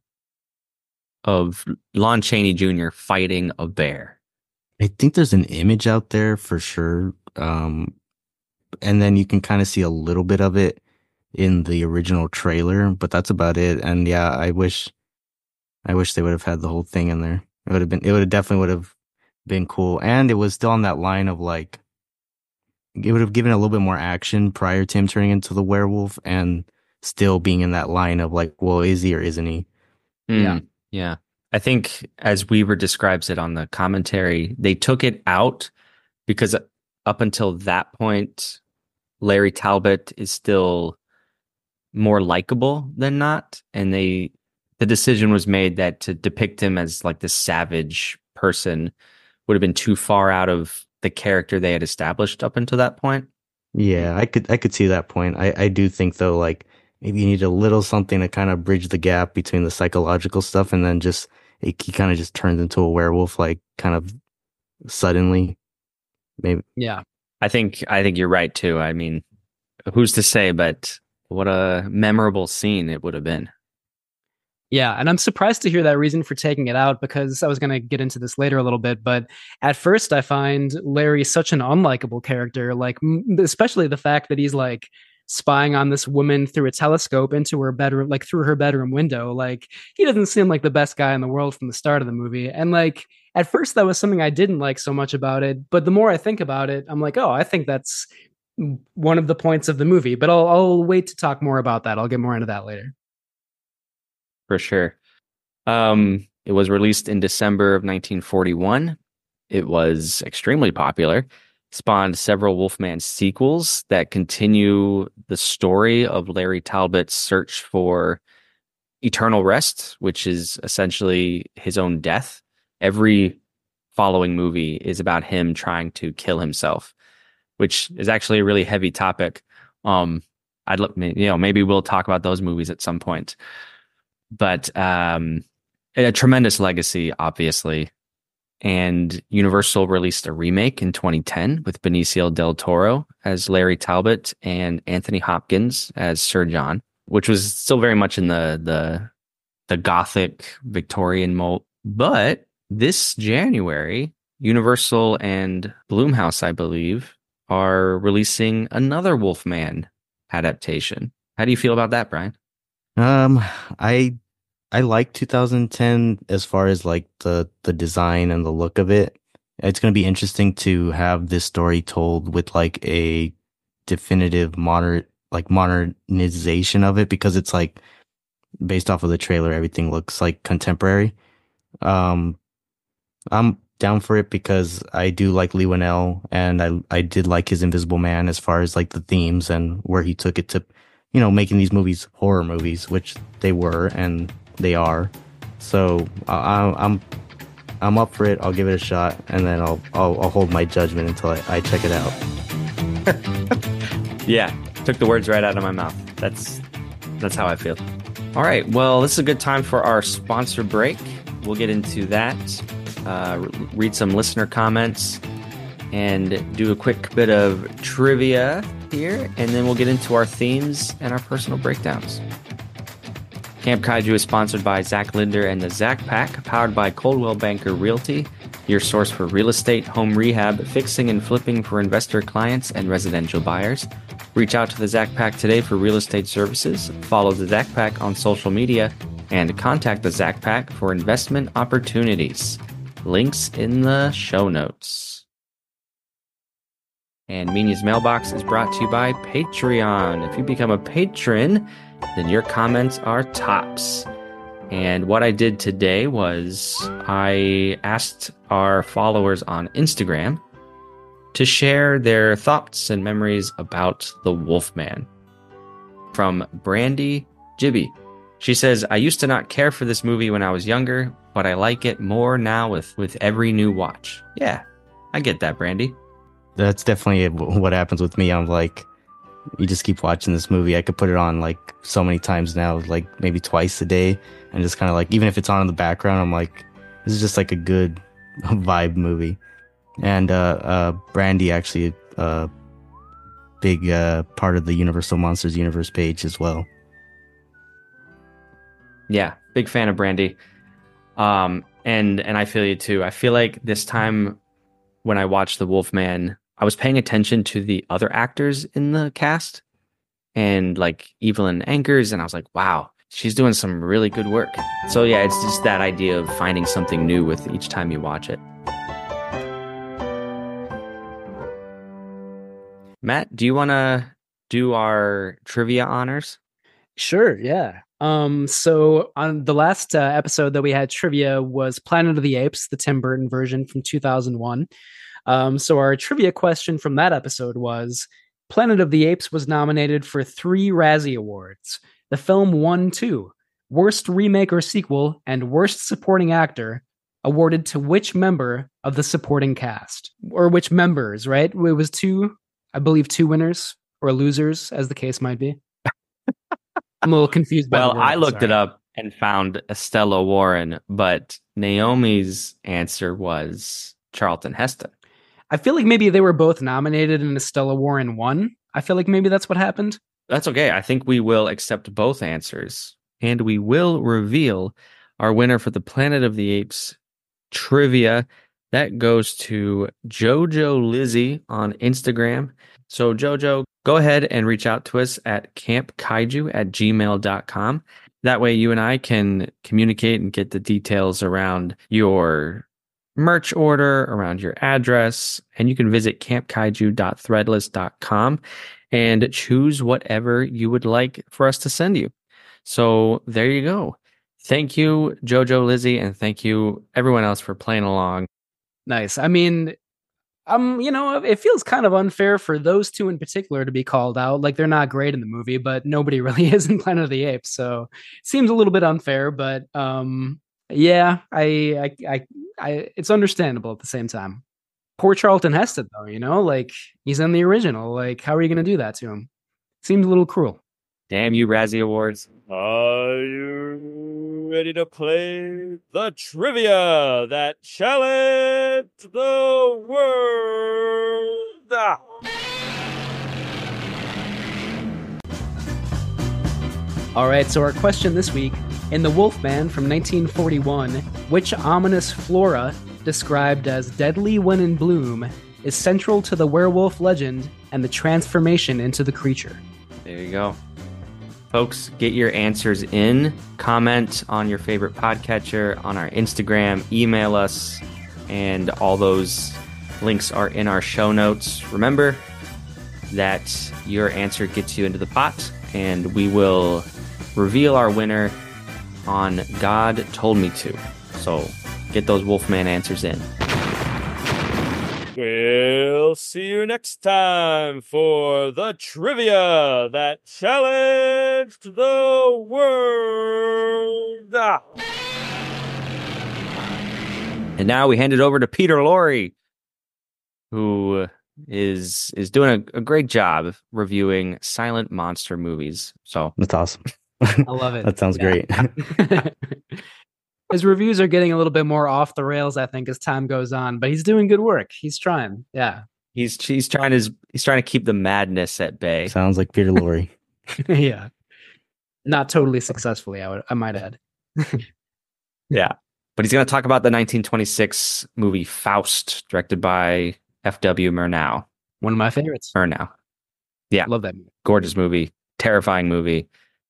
of Lon Chaney Junior fighting a bear. I think there's an image out there for sure. Um, and then you can kind of see a little bit of it in the original trailer, but that's about it. And yeah, I wish, I wish they would have had the whole thing in there. It would have been, it would have definitely would have been cool. And it was still on that line of like, it would have given a little bit more action prior to him turning into the werewolf and still being in that line of like, well, is he or isn't he? Mm, yeah. Yeah. I think as Weaver describes it on the commentary, they took it out because up until that point, Larry Talbot is still more likable than not. And they, the decision was made that to depict him as like this savage person would have been too far out of the character they had established up until that point. Yeah, I could I could see that point. I, I do think though, like maybe you need a little something to kind of bridge the gap between the psychological stuff and then just it, he kind of just turns into a werewolf like kind of suddenly. Maybe. Yeah. I think I think you're right too. I mean, who's to say, but what a memorable scene it would have been. Yeah, and I'm surprised to hear that reason for taking it out because I was going to get into this later a little bit, but at first I find Larry such an unlikable character, like especially the fact that he's like spying on this woman through a telescope into her bedroom, like through her bedroom window. Like he doesn't seem like the best guy in the world from the start of the movie. And like at first that was something I didn't like so much about it, but the more I think about it, I'm like, oh, I think that's one of the points of the movie, but I'll, I'll wait to talk more about that. I'll get more into that later. For sure. Um, it was released in December of nineteen forty-one. It was extremely popular, spawned several Wolfman sequels that continue the story of Larry Talbot's search for eternal rest, which is essentially his own death. Every following movie is about him trying to kill himself, which is actually a really heavy topic. Um, I'd look, you know, maybe we'll talk about those movies at some point. But um, a tremendous legacy, obviously. And Universal released a remake in twenty ten with Benicio del Toro as Larry Talbot and Anthony Hopkins as Sir John, which was still very much in the the, the Gothic Victorian mold. But this January, Universal and Blumhouse, I believe, are releasing another Wolfman adaptation. How do you feel about that, Brian? Um, I I like two thousand ten as far as like the the design and the look of it. It's going to be interesting to have this story told with like a definitive modern like modernization of it because it's like based off of the trailer, everything looks like contemporary. Um, I'm down for it because I do like Leigh Whannell and I I did like his Invisible Man as far as like the themes and where he took it to. You know, making these movies horror movies, which they were and they are. So I, I'm I'm up for it. I'll give it a shot, and then I'll I'll, I'll hold my judgment until I, I check it out. Yeah, took the words right out of my mouth. That's that's how I feel. All right, well, this is a good time for our sponsor break. We'll get into that, uh, read some listener comments, and do a quick bit of trivia here, and then we'll get into our themes and our personal breakdowns. Camp Kaiju is sponsored by Zach Linder and the Zach Pack, powered by Coldwell Banker Realty, your source for real estate, home rehab, fixing and flipping for investor clients and residential buyers. Reach out to the Zach Pack today for real estate services. Follow the Zach Pack on social media and contact the Zach Pack for investment opportunities. Links in the show notes. And Minia's Mailbox is brought to you by Patreon. If you become a patron, then your comments are tops. And what I did today was I asked our followers on Instagram to share their thoughts and memories about the Wolfman. From Brandy Jibby. She says, I used to not care for this movie when I was younger, but I like it more now with, with every new watch. Yeah, I get that, Brandy. That's definitely what happens with me. I'm like, you just keep watching this movie. I could put it on like so many times now, like maybe twice a day. And just kind of like, even if it's on in the background, I'm like, this is just like a good vibe movie. And uh, uh, Brandy actually a uh, big uh, part of the Universal Monsters Universe page as well. Yeah, big fan of Brandy. Um, and and I feel you too. I feel like this time when I watched The Wolfman, I was paying attention to the other actors in the cast and like Evelyn Ankers, and I was like, wow, she's doing some really good work. So yeah, it's just that idea of finding something new with each time you watch it. Matt, do you want to do our trivia honors? Sure, yeah. Um, so on the last uh, episode that we had trivia was Planet of the Apes, the Tim Burton version from two thousand one. Um, so our trivia question from that episode was, Planet of the Apes was nominated for three Razzie Awards. The film won two, Worst Remake or Sequel and Worst Supporting Actor, awarded to which member of the supporting cast? Or which members, right? It was two, I believe two winners or losers, as the case might be. I'm a little confused by well, the word, I looked sorry. it up and found Estella Warren, but Naomi's answer was Charlton Heston. I feel like maybe they were both nominated and Estella Warren won. I feel like maybe that's what happened. That's okay. I think we will accept both answers, and we will reveal our winner for the Planet of the Apes trivia. That goes to Jojo Lizzie on Instagram. So Jojo, go ahead and reach out to us at campkaiju at gmail dot com. That way you and I can communicate and get the details around your merch order, around your address, and you can visit campkaiju dot threadless dot com and choose whatever you would like for us to send you. So there you go. Thank you, Jojo Lizzie, and thank you everyone else for playing along. Nice. I mean, um, you know, it feels kind of unfair for those two in particular to be called out. Like, they're not great in the movie, but nobody really is in Planet of the Apes. So it seems a little bit unfair, but um, yeah, I, I, I, I, it's understandable at the same time. Poor Charlton Heston, though, you know, like he's in the original. Like, how are you going to do that to him? Seems a little cruel. Damn you, Razzie Awards. Are you ready to play the trivia that challenged the world? Ah. All right, so our question this week, in The Wolfman from nineteen forty-one, which ominous flora, described as deadly when in bloom, is central to the werewolf legend and the transformation into the creature? There you go. Folks, get your answers in. Comment on your favorite podcatcher, on our Instagram, email us, and all those links are in our show notes. Remember that your answer gets you into the pot, and we will reveal our winner on God Told Me To. So get those Wolfman answers in. We'll see you next time for the trivia that challenged the world. Ah. And now we hand it over to Peter Lorre, who is is doing a, a great job reviewing silent monster movies. So that's awesome. I love it. That sounds Yeah. great. His reviews are getting a little bit more off the rails, I think, as time goes on, but he's doing good work. He's trying. Yeah. He's he's trying his he's trying to keep the madness at bay. Sounds like Peter Lorre. Yeah. Not totally successfully, I would I might add. Yeah. But he's going to talk about the nineteen twenty-six movie Faust, directed by F W Murnau. One of my favorites. Murnau. Yeah. Love that movie. Gorgeous movie. Terrifying movie.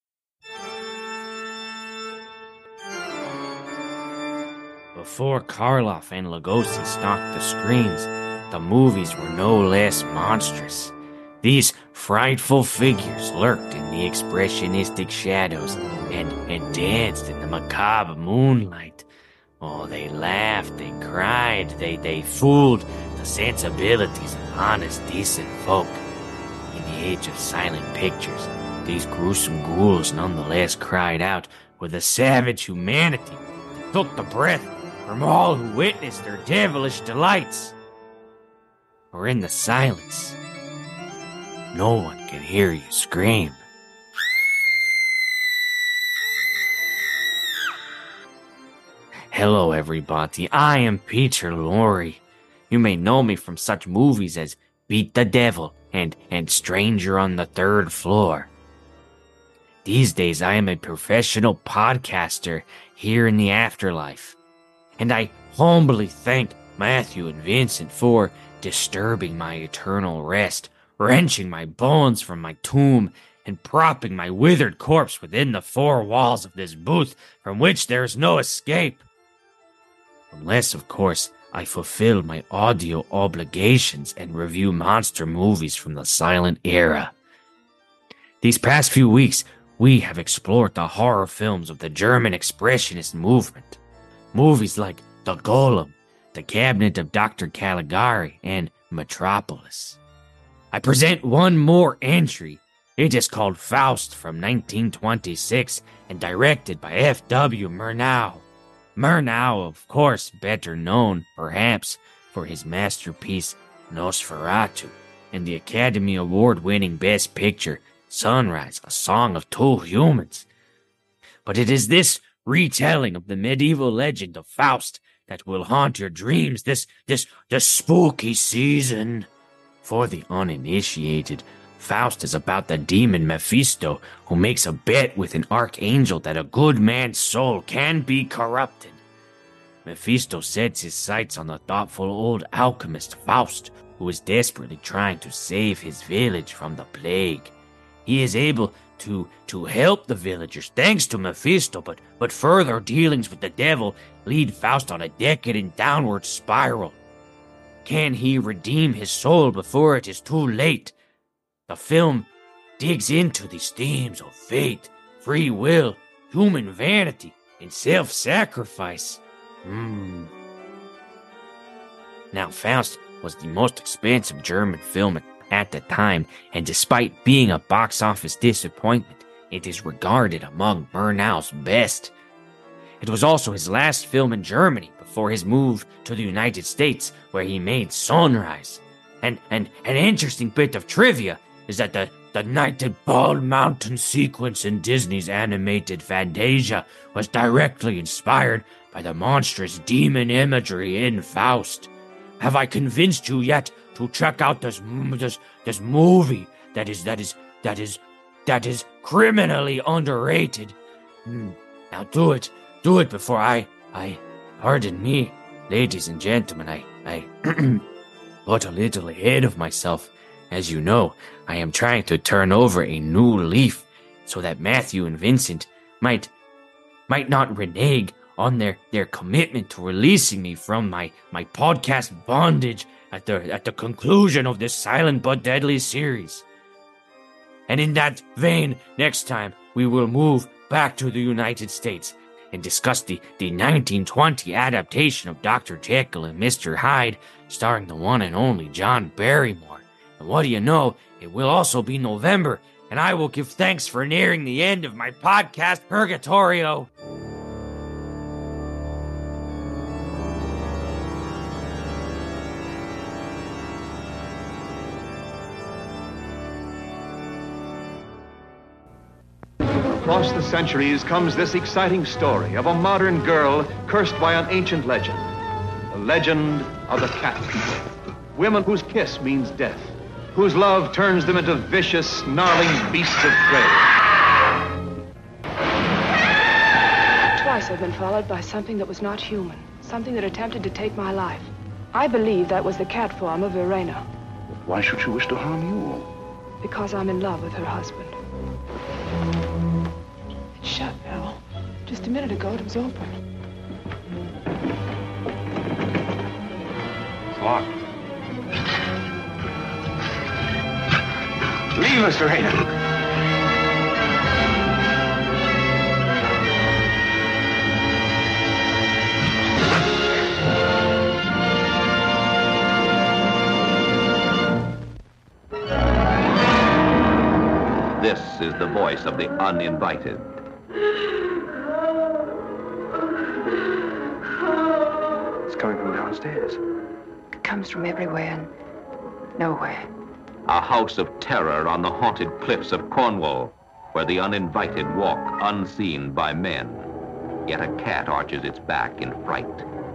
Before Karloff and Lugosi stocked the screens, the movies were no less monstrous. These frightful figures lurked in the expressionistic shadows and, and danced in the macabre moonlight. Oh, they laughed, they cried, they, they fooled the sensibilities of honest, decent folk. In the age of silent pictures, these gruesome ghouls nonetheless cried out with a savage humanity that took the breath from all who witnessed their devilish delights. For in the silence, no one can hear you scream. Hello, everybody. I am Peter Lorre. You may know me from such movies as Beat the Devil and, and Stranger on the Third Floor. These days, I am a professional podcaster here in the afterlife, and I humbly thank Matthew and Vincent for disturbing my eternal rest, wrenching my bones from my tomb, and propping my withered corpse within the four walls of this booth from which there is no escape. Unless, of course, I fulfill my audio obligations and review monster movies from the silent era. These past few weeks, we have explored the horror films of the German Expressionist movement. Movies like The Golem, The Cabinet of Doctor Caligari, and Metropolis. I present one more entry. It is called Faust from nineteen twenty-six and directed by F W Murnau. Murnau, of course, better known, perhaps, for his masterpiece Nosferatu and the Academy Award-winning Best Picture Sunrise, A Song of Two Humans. But it is this retelling of the medieval legend of Faust that will haunt your dreams this, this, this spooky season. For the uninitiated, Faust is about the demon Mephisto who makes a bet with an archangel that a good man's soul can be corrupted. Mephisto sets his sights on the thoughtful old alchemist Faust, who is desperately trying to save his village from the plague. He is able to, to help the villagers thanks to Mephisto, but, but further dealings with the devil lead Faust on a decadent downward spiral. Can he redeem his soul before it is too late? The film digs into these themes of fate, free will, human vanity, and self-sacrifice. Hmm. Now, Faust was the most expensive German film at the time, and despite being a box office disappointment, it is regarded among Murnau's best. It was also his last film in Germany before his move to the United States, where he made Sunrise. And, and an interesting bit of trivia is that the, the night at Bald Mountain sequence in Disney's animated Fantasia was directly inspired by the monstrous demon imagery in Faust. Have I convinced you yet to check out this this this movie that is that is that is that is criminally underrated? Hmm. Now do it, do it before I I pardon me, ladies and gentlemen. I I got a little ahead of myself. As you know, I am trying to turn over a new leaf so that Matthew and Vincent might might not renege on their, their commitment to releasing me from my, my podcast bondage at the at the conclusion of this silent but deadly series. And in that vein, next time we will move back to the United States and discuss the, the nineteen twenty adaptation of Doctor Jekyll and Mister Hyde, starring the one and only John Barrymore. And what do you know, it will also be November, and I will give thanks for nearing the end of my podcast Purgatorio. Across the centuries comes this exciting story of a modern girl cursed by an ancient legend. The legend of the cat. Women whose kiss means death, whose love turns them into vicious, snarling beasts of prey. Twice I've been followed by something that was not human, something that attempted to take my life. I believe that was the cat form of Irena. Why should she wish to harm you? Because I'm in love with her husband. It's shut now. Just a minute ago it was open. It's locked. Leave us, Irena. is the voice of the uninvited. It's coming from downstairs. It comes from everywhere and nowhere. A house of terror on the haunted cliffs of Cornwall, where the uninvited walk unseen by men. Yet a cat arches its back in fright.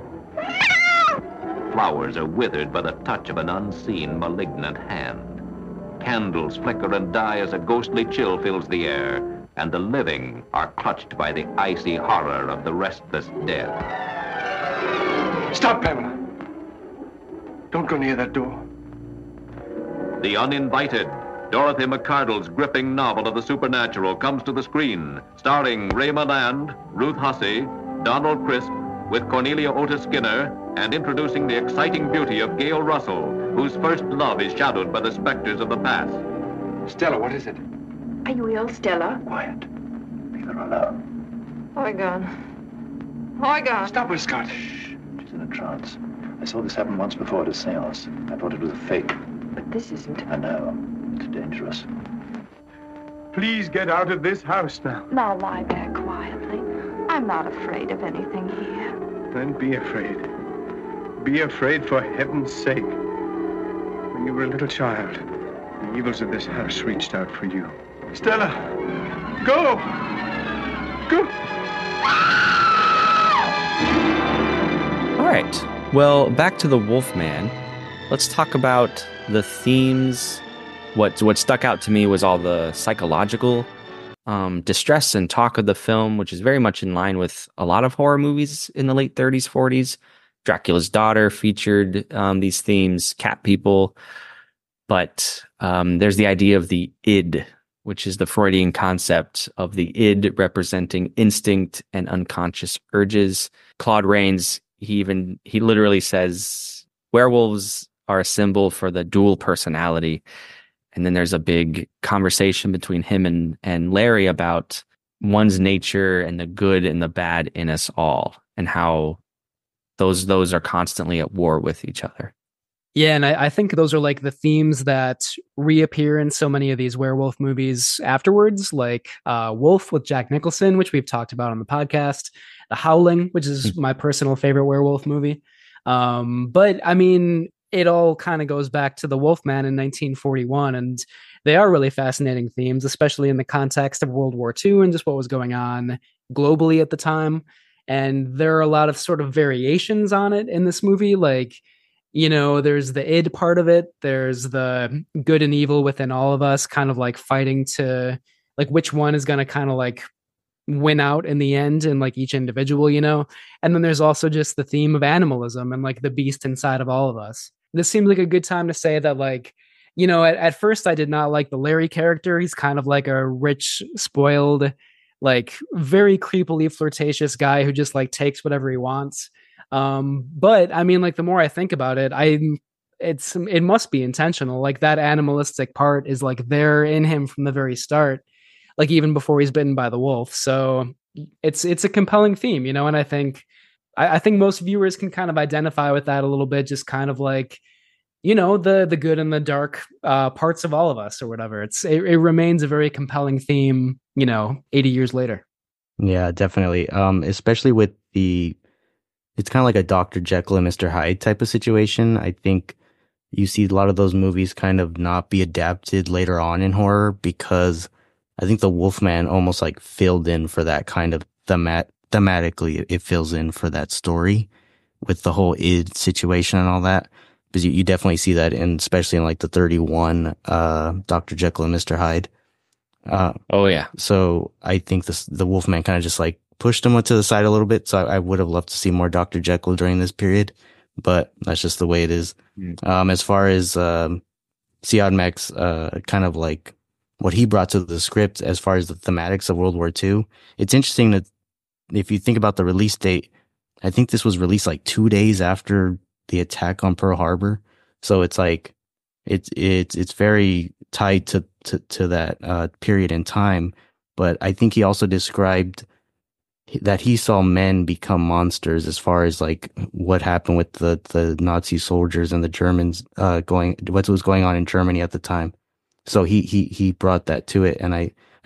Flowers are withered by the touch of an unseen, malignant hand. Candles flicker and die as a ghostly chill fills the air, and the living are clutched by the icy horror of the restless dead. Stop, Pamela. Don't go near that door. The Uninvited, Dorothy McCardle's gripping novel of the supernatural, comes to the screen, starring Ray Milland, Ruth Hussey, Donald Crisp, with Cornelia Otis Skinner, and introducing the exciting beauty of Gail Russell, whose first love is shadowed by the specters of the past. Stella, what is it? Are you ill, Stella? Quiet. Leave her alone. Oigan. Oigan. Stop her, Scott. Shh. She's in a trance. I saw this happen once before at a seance. I thought it was a fake. But this isn't. I know. It's dangerous. Please get out of this house now. Now lie there quietly. I'm not afraid of anything here. Then be afraid. Be afraid for heaven's sake. When you were a little child, the evils of this house reached out for you. Stella, go! Go! All right. Well, back to the Wolfman. Let's talk about the themes. What what stuck out to me was all the psychological um, distress and talk of the film, which is very much in line with a lot of horror movies in the late thirties, forties. Dracula's Daughter featured um, these themes, Cat People. But um, there's the idea of the id, which is the Freudian concept of the id representing instinct and unconscious urges. Claude Rains, he even, he literally says werewolves are a symbol for the dual personality. And then there's a big conversation between him and, and Larry about one's nature and the good and the bad in us all, and how those those are constantly at war with each other. Yeah, and I, I think those are like the themes that reappear in so many of these werewolf movies afterwards, like uh, Wolf with Jack Nicholson, which we've talked about on the podcast, The Howling, which is my personal favorite werewolf movie. Um, but I mean, it all kind of goes back to The Wolfman in nineteen forty-one, and they are really fascinating themes, especially in the context of World War Two and just what was going on globally at the time. And there are a lot of sort of variations on it in this movie. Like, you know, there's the id part of it. There's the good and evil within all of us, kind of like fighting to like which one is going to kind of like win out in the end in like each individual, you know? And then there's also just the theme of animalism and like the beast inside of all of us. This seems like a good time to say that, like, you know, at, at first I did not like the Larry character. He's kind of like a rich, spoiled, like very creepily flirtatious guy who just like takes whatever he wants. Um, but I mean, like the more I think about it, I it's it must be intentional. Like that animalistic part is like there in him from the very start, like even before he's bitten by the wolf. So it's it's a compelling theme, you know. And I think I, I think most viewers can kind of identify with that a little bit, just kind of like, you know, the the good and the dark uh, parts of all of us or whatever. It's it, it remains a very compelling theme, you know, eighty years later. Yeah, definitely. Um, especially with the, it's kind of like a Doctor Jekyll and Mister Hyde type of situation. I think you see a lot of those movies kind of not be adapted later on in horror because I think the Wolfman almost like filled in for that kind of themat thematically. It fills in for that story with the whole id situation and all that. Because you, you definitely see that in, especially in like the thirty-one, uh, Doctor Jekyll and Mister Hyde. Uh, oh yeah. So I think this, the Wolfman kind of just like pushed him to the side a little bit. So I, I would have loved to see more Doctor Jekyll during this period, but that's just the way it is. Mm. Um, as far as, um, Siad Mek's, uh, kind of like what he brought to the script as far as the thematics of World War Two, it's interesting that if you think about the release date, I think this was released like two days after the attack on Pearl Harbor. So it's like, it's, it's, it's very tied to, to, to that, uh, period in time. But I think he also described that he saw men become monsters as far as like what happened with the, the Nazi soldiers and the Germans, uh, going, what was going on in Germany at the time. So he, he, he brought that to it. And I,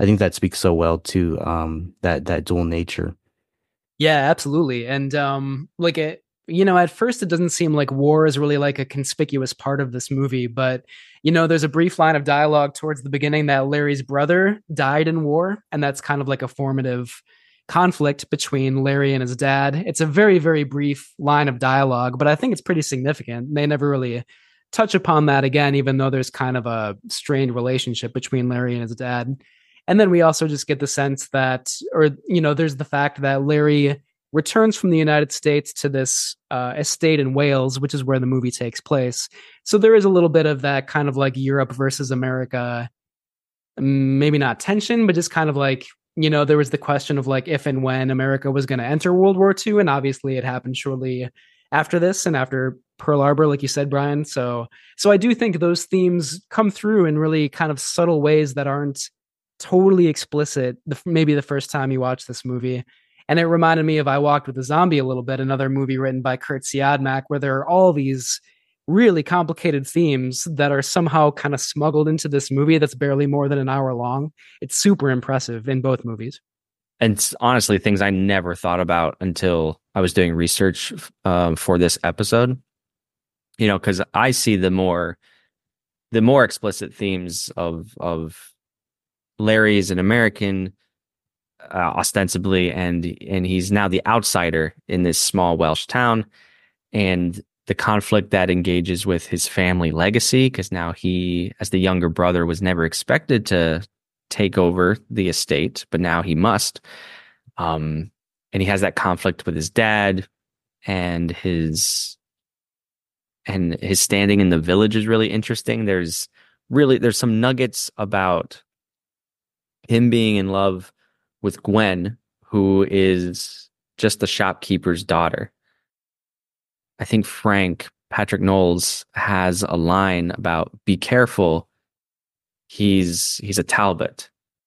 I think that speaks so well to um, that that dual nature. Yeah, absolutely. And um, like it, you know, at first it doesn't seem like war is really like a conspicuous part of this movie, but you know, there's a brief line of dialogue towards the beginning that Larry's brother died in war, and that's kind of like a formative conflict between Larry and his dad. It's a very, very brief line of dialogue, but I think it's pretty significant. They never really touch upon that again, even though there's kind of a strained relationship between Larry and his dad. And then we also just get the sense that, or, you know, there's the fact that Larry returns from the United States to this uh, estate in Wales, which is where the movie takes place. So there is a little bit of that kind of like Europe versus America, maybe not tension, but just kind of like, you know, there was the question of like if and when America was going to enter World War Two. And obviously it happened shortly after this and after Pearl Harbor, like you said, Brian. So, so I do think those themes come through in really kind of subtle ways that aren't totally explicit the, maybe the first time you watch this movie. And it reminded me of I Walked with a Zombie a little bit, another movie written by Kurt Siodmak, where there are all these really complicated themes that are somehow kind of smuggled into this movie that's barely more than an hour long. It's super impressive in both movies. And it's honestly things I never thought about until I was doing research um, for this episode. You know, because I see the more the more explicit themes of of Larry is an American, uh, ostensibly, and and he's now the outsider in this small Welsh town, and the conflict that engages with his family legacy, because now he, as the younger brother, was never expected to take over the estate, but now he must. Um, and he has that conflict with his dad, and his and his standing in the village is really interesting. There's really there's some nuggets about him being in love with Gwen, who is just the shopkeeper's daughter. I think Frank, Patrick Knowles, has a line about, be careful, he's he's a Talbot.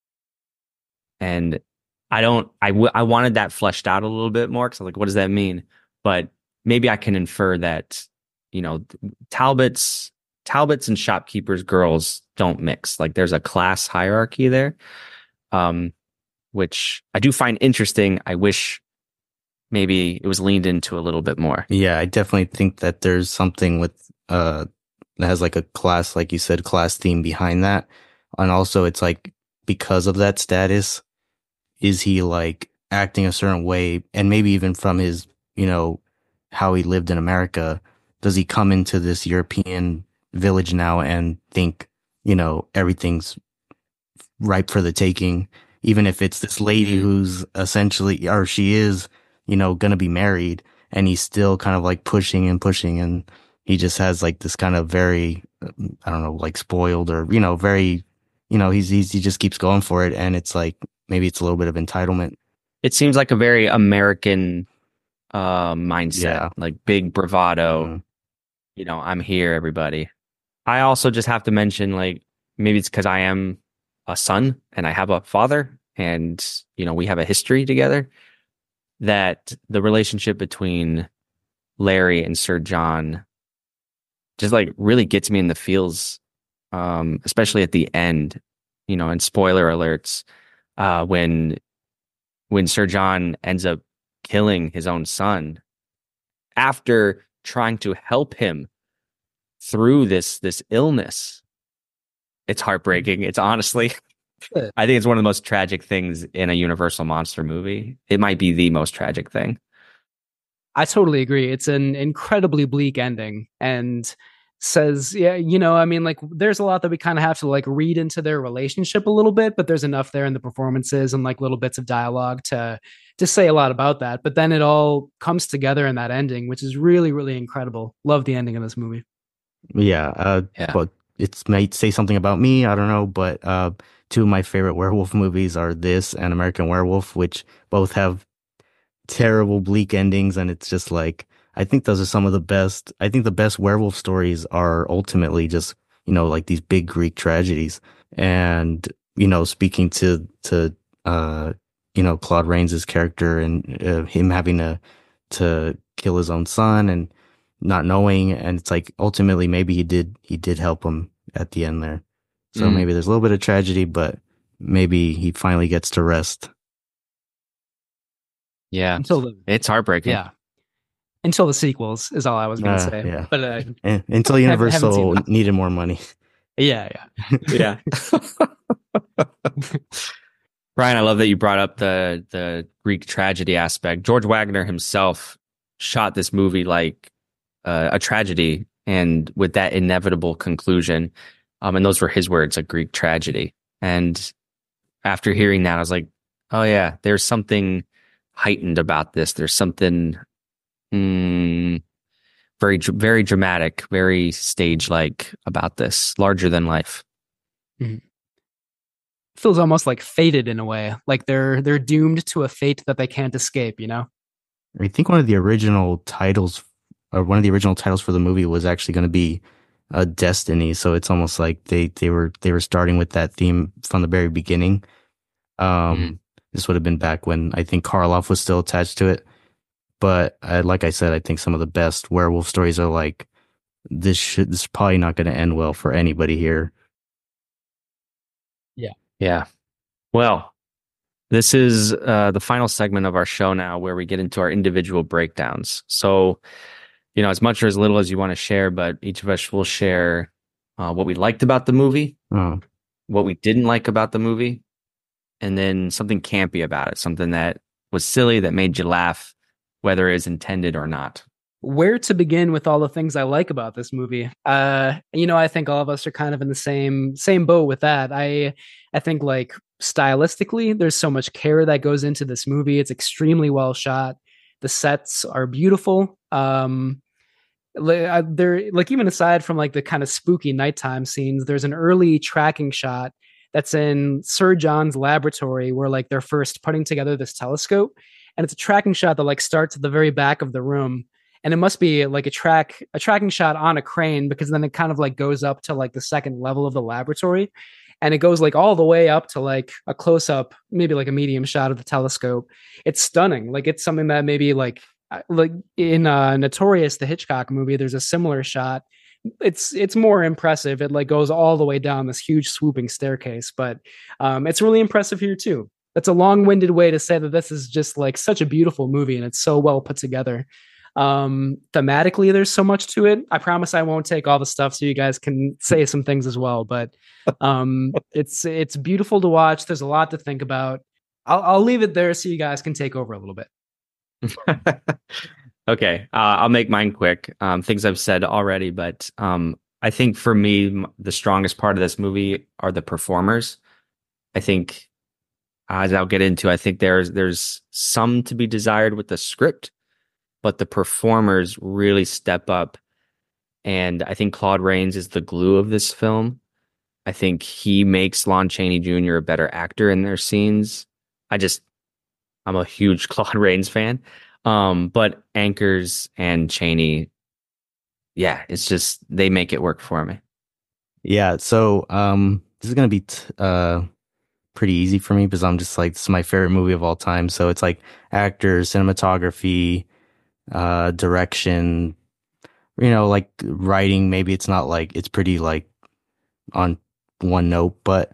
And I don't, I, w- I wanted that fleshed out a little bit more, because I'm like, what does that mean? But maybe I can infer that, you know, Talbots, Talbots and shopkeepers' girls don't mix. Like there's a class hierarchy there, um, which I do find interesting. I wish maybe it was leaned into a little bit more. Yeah, I definitely think that there's something with uh that has like a class, like you said, class theme behind that. And also it's like, because of that status, is he like acting a certain way? And maybe even from his, you know, how he lived in America, does he come into this European village now and think, you know, everything's ripe for the taking, even if it's this lady who's essentially, or she is, you know, gonna be married, and he's still kind of like pushing and pushing, and he just has like this kind of very, I don't know, like spoiled, or, you know, very, you know, he's, he's he just keeps going for it, and it's like maybe it's a little bit of entitlement. It seems like a very American uh, mindset, Yeah. like big bravado. Mhm. You know, I'm here, everybody. I also just have to mention, like, maybe it's because I am a son and I have a father, and, you know, we have a history together, that the relationship between Larry and Sir John just like really gets me in the feels, um, especially at the end, you know, and spoiler alerts, uh, when when Sir John ends up killing his own son after trying to help him through this this illness. It's heartbreaking. It's honestly, I think it's one of the most tragic things in a Universal monster movie. It might be the most tragic thing. I totally agree. It's an incredibly bleak ending, and says, yeah, you know, I mean, like, there's a lot that we kind of have to like read into their relationship a little bit, but there's enough there in the performances and like little bits of dialogue to to say a lot about that. But then it all comes together in that ending, which is really, really incredible. Love the ending of this movie. Yeah, uh, Yeah. but it's might say something about me. I don't know, but uh, two of my favorite werewolf movies are this and American Werewolf, which both have terrible, bleak endings, and it's just like, I think those are some of the best. I think the best werewolf stories are ultimately just, you know, like these big Greek tragedies. And, you know, speaking to to uh, you know, Claude Rains' character, and uh, him having to to kill his own son and not knowing, and it's like ultimately maybe he did he did help him at the end there. So Mm. maybe there's a little bit of tragedy, but maybe he finally gets to rest. Yeah, Until the, it's heartbreaking. yeah. Until the sequels is all I was going to Uh, say. yeah. But uh, And, until haven't- haven't seen Universal them. needed more money. Yeah, yeah. Yeah. Brian, I love that you brought up the the Greek tragedy aspect. George Wagner himself shot this movie like uh, a tragedy, and with that inevitable conclusion. Um, and those were his words, a Greek tragedy. And after hearing that, I was like, oh yeah, there's something heightened about this. There's something mm, very, very dramatic, very stage-like about this, larger than life. Mhm. Feels almost like fated in a way, like they're they're doomed to a fate that they can't escape. You know. I think one of the original titles, or one of the original titles for the movie, was actually going to be uh, Destiny. So it's almost like they they were they were starting with that theme from the very beginning. Um, mm-hmm. This would have been back when I think Karloff was still attached to it. But uh, like I said, I think some of the best werewolf stories are like this. Should this is probably not going to end well for anybody here. Yeah. Yeah. Well, this is uh, the final segment of our show now, where we get into our individual breakdowns. So, you know, as much or as little as you want to share, but each of us will share uh, what we liked about the movie, oh. what we didn't like about the movie, and then something campy about it, something that was silly, that made you laugh, whether it is intended or not. Where to begin with all the things I like about this movie? Uh, you know, I think all of us are kind of in the same same boat with that. I I think like stylistically, there's so much care that goes into this movie. It's extremely well shot. The sets are beautiful. Um, they're like, even aside from like the kind of spooky nighttime scenes, there's an early tracking shot that's in Sir John's laboratory where like they're first putting together this telescope, and it's a tracking shot that like starts at the very back of the room. And it must be like a track, a tracking shot on a crane, because then it kind of like goes up to like the second level of the laboratory, and it goes like all the way up to like a close up, maybe like a medium shot of the telescope. It's stunning. Like it's something that maybe like, like in uh, Notorious, the Hitchcock movie, there's a similar shot. It's, it's more impressive. It like goes all the way down this huge swooping staircase, but um, it's really impressive here too. That's a long-winded way to say that this is just like such a beautiful movie, and it's so well put together. Um, thematically, there's so much to it. I promise I won't take all the stuff so you guys can say some things as well, but um, it's it's beautiful to watch. There's a lot to think about. I'll, I'll leave it there so you guys can take over a little bit. Okay, uh, I'll make mine quick. Um, things I've said already, but um, I think for me, the strongest part of this movie are the performers. I think, as I'll get into, I think there's there's some to be desired with the script, but the performers really step up. And I think Claude Rains is the glue of this film. I think he makes Lon Chaney Junior a better actor in their scenes. I just, I'm a huge Claude Rains fan. Um, but Ankers and Chaney, yeah, it's just, they make it work for me. Yeah, so um, this is going to be t- uh, pretty easy for me because I'm just like, this is my favorite movie of all time. So it's like actors, cinematography, uh direction, you know, like writing. Maybe it's not like it's pretty like on one note, but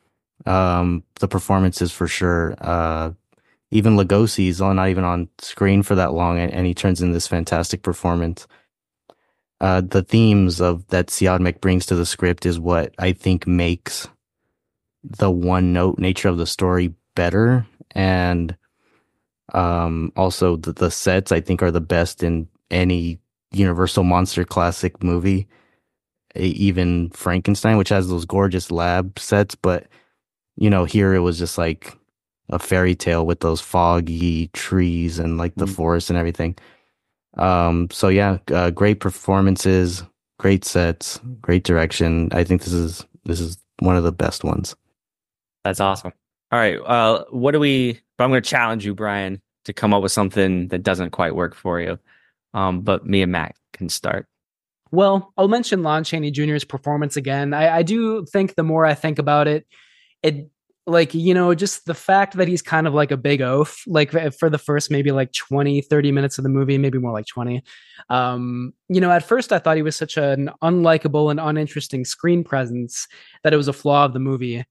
um the performances for sure. Uh even Lugosi's on not even on screen for that long, and, and he turns in this fantastic performance. Uh the themes of that Siodmak brings to the script is what I think makes the one note nature of the story better. And Um, also the, the sets I think are the best in any Universal Monster classic movie, even Frankenstein, which has those gorgeous lab sets. But, you know, here it was just like a fairy tale with those foggy trees and like the mm. forest and everything. Um, so yeah, uh, great performances, great sets, great direction. I think this is, this is one of the best ones. That's awesome. All right. Uh, what do we, but I'm going to challenge you, Brian, to come up with something that doesn't quite work for you. Um, but me and Matt can start. Well, I'll mention Lon Chaney Junior's performance again. I, I do think the more I think about it, it like, you know, just the fact that he's kind of like a big oaf, like for the first maybe like twenty, thirty minutes of the movie, maybe more like twenty. Um, you know, at first I thought he was such an unlikable and uninteresting screen presence that it was a flaw of the movie.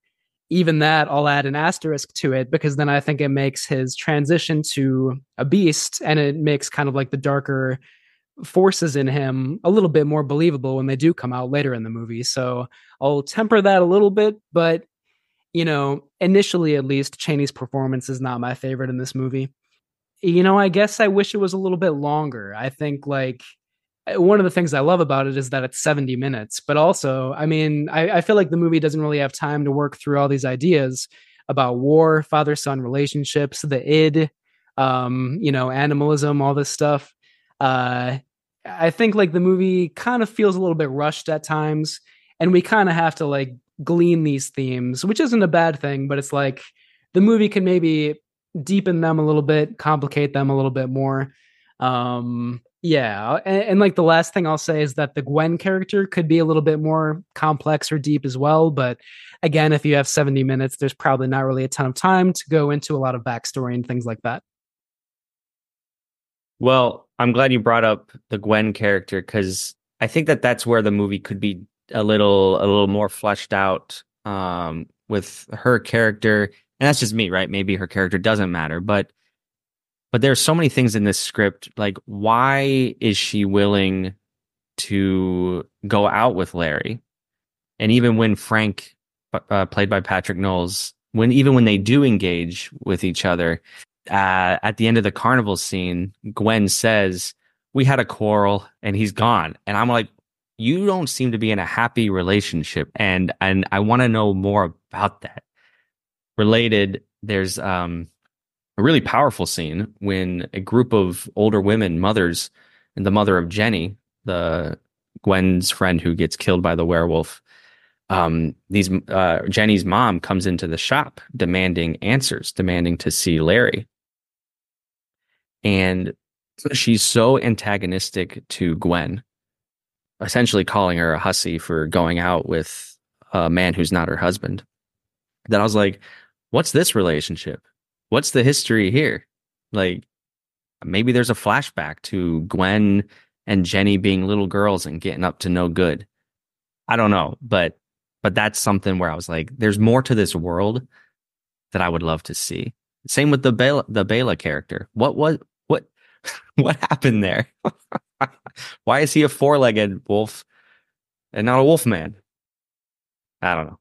even that, I'll add an asterisk to it, because then I think it makes his transition to a beast, and it makes kind of like the darker forces in him a little bit more believable when they do come out later in the movie. So I'll temper that a little bit, but you know, initially at least, Chaney's performance is not my favorite in this movie. You know, I guess I wish it was a little bit longer. I think like one of the things I love about it is that it's seventy minutes, but also, I mean, I, I feel like the movie doesn't really have time to work through all these ideas about war, father-son relationships, the id, um, you know, animalism, all this stuff. Uh, I think like the movie kind of feels a little bit rushed at times, and we kind of have to like glean these themes, which isn't a bad thing, but it's like the movie can maybe deepen them a little bit, complicate them a little bit more. Um, yeah. And, and like the last thing I'll say is that the Gwen character could be a little bit more complex or deep as well. But again, if you have seventy minutes, there's probably not really a ton of time to go into a lot of backstory and things like that. Well, I'm glad you brought up the Gwen character, because I think that that's where the movie could be a little a little more fleshed out, um, with her character. And that's just me, right? Maybe her character doesn't matter, but but there's so many things in this script. Like, why is she willing to go out with Larry? And even when Frank, uh, played by Patrick Knowles, when even when they do engage with each other, uh, at the end of the carnival scene, Gwen says, "We had a quarrel and he's gone." And I'm like, you don't seem to be in a happy relationship. And, and I want to know more about that. Related, there's um, a really powerful scene when a group of older women, mothers, and the mother of Jenny, the Gwen's friend who gets killed by the werewolf, um, these uh, Jenny's mom comes into the shop demanding answers, demanding to see Larry. And she's so antagonistic to Gwen, essentially calling her a hussy for going out with a man who's not her husband, that I was like, what's this relationship? What's the history here? Like, maybe there's a flashback to Gwen and Jenny being little girls and getting up to no good. I don't know, but but that's something where I was like, there's more to this world that I would love to see. Same with the Bela, the Bela character. What was what what happened there? Why is he a four-legged wolf and not a wolf man? I don't know.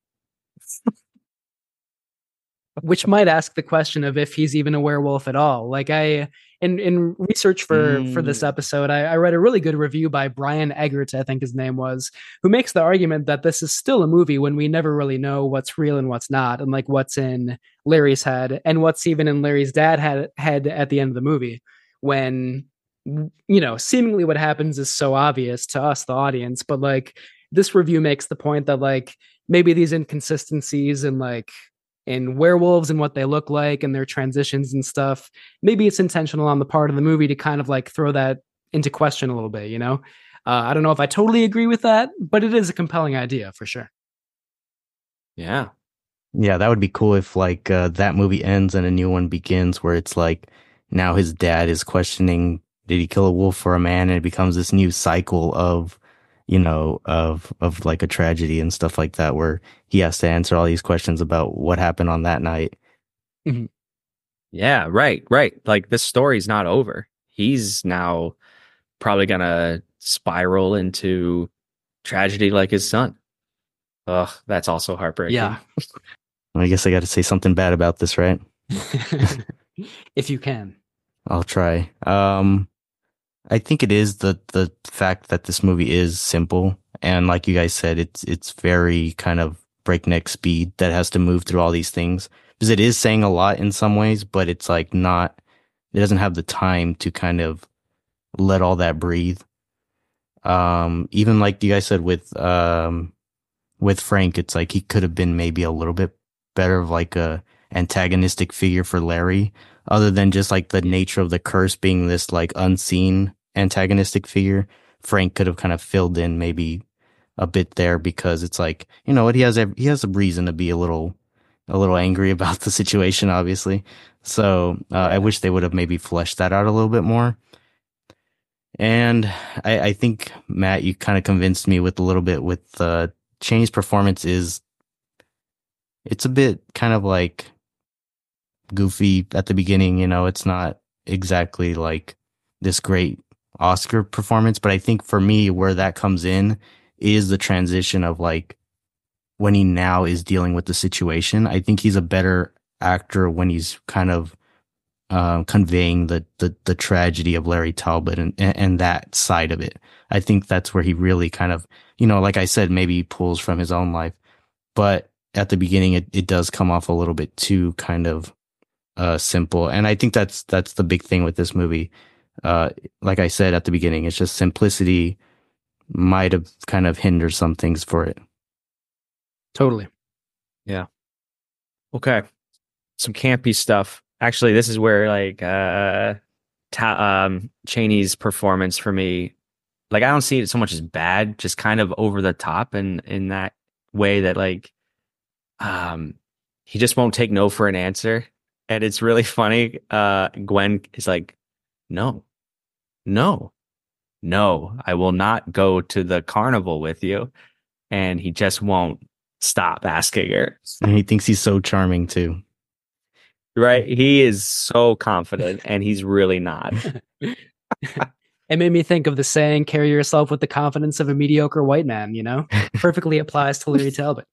Which might ask the question of if he's even a werewolf at all. Like I, in in research for mm. for this episode, I, I read a really good review by Brian Eggert, I think his name was, who makes the argument that this is still a movie when we never really know what's real and what's not, and like what's in Larry's head and what's even in Larry's dad had head at the end of the movie, when, you know, seemingly what happens is so obvious to us, the audience, but like this review makes the point that like maybe these inconsistencies and like in werewolves and what they look like and their transitions and stuff, maybe it's intentional on the part of the movie to kind of like throw that into question a little bit, you know? Uh, I don't know if I totally agree with that, but it is a compelling idea for sure. Yeah. Yeah, that would be cool if like uh, that movie ends and a new one begins where it's like now his dad is questioning, did he kill a wolf or a man? And it becomes this new cycle of, you know, of, of like a tragedy and stuff like that, where he has to answer all these questions about what happened on that night. Mm-hmm. Yeah, right, right. Like this story's not over. He's now probably going to spiral into tragedy like his son. Ugh, that's also heartbreaking. Yeah. I guess I got to say something bad about this, right? If you can. I'll try. Um, I think it is the the fact that this movie is simple, and like you guys said, it's it's very kind of breakneck speed that has to move through all these things, because it is saying a lot in some ways, but it's like not, it doesn't have the time to kind of let all that breathe. Um, even like you guys said with um with Frank, it's like he could have been maybe a little bit better of like a antagonistic figure for Larry, other than just like the nature of the curse being this like unseen antagonistic figure. Frank could have kind of filled in maybe a bit there, because it's like, you know what, he has a, he has a reason to be a little a little angry about the situation, obviously. So uh, I wish they would have maybe fleshed that out a little bit more. And I, I think, Matt, you kind of convinced me with a little bit with uh, Chaney's performance is it's a bit kind of like goofy at the beginning. You know, it's not exactly like this great Oscar performance, but I think for me, where that comes in is the transition of like when he now is dealing with the situation. I think he's a better actor when he's kind of uh, conveying the, the the tragedy of Larry Talbot and and that side of it. I think that's where he really kind of, you know, like I said, maybe he pulls from his own life, but at the beginning, it, it does come off a little bit too kind of uh, simple. And I think that's that's the big thing with this movie. Uh, like I said at the beginning, it's just simplicity might have kind of hindered some things for it. Totally. Yeah. Okay. Some campy stuff. Actually, this is where like uh, ta- um, Chaney's performance for me, like I don't see it so much as bad, just kind of over the top, and in, in that way that like um, he just won't take no for an answer, and it's really funny. Uh, Gwen is like, "No, no, no, I will not go to the carnival with you," and he just won't stop asking her. And he thinks he's so charming too. Right? He is so confident, and he's really not. It made me think of the saying, carry yourself with the confidence of a mediocre white man, you know? Perfectly applies to Larry Talbot.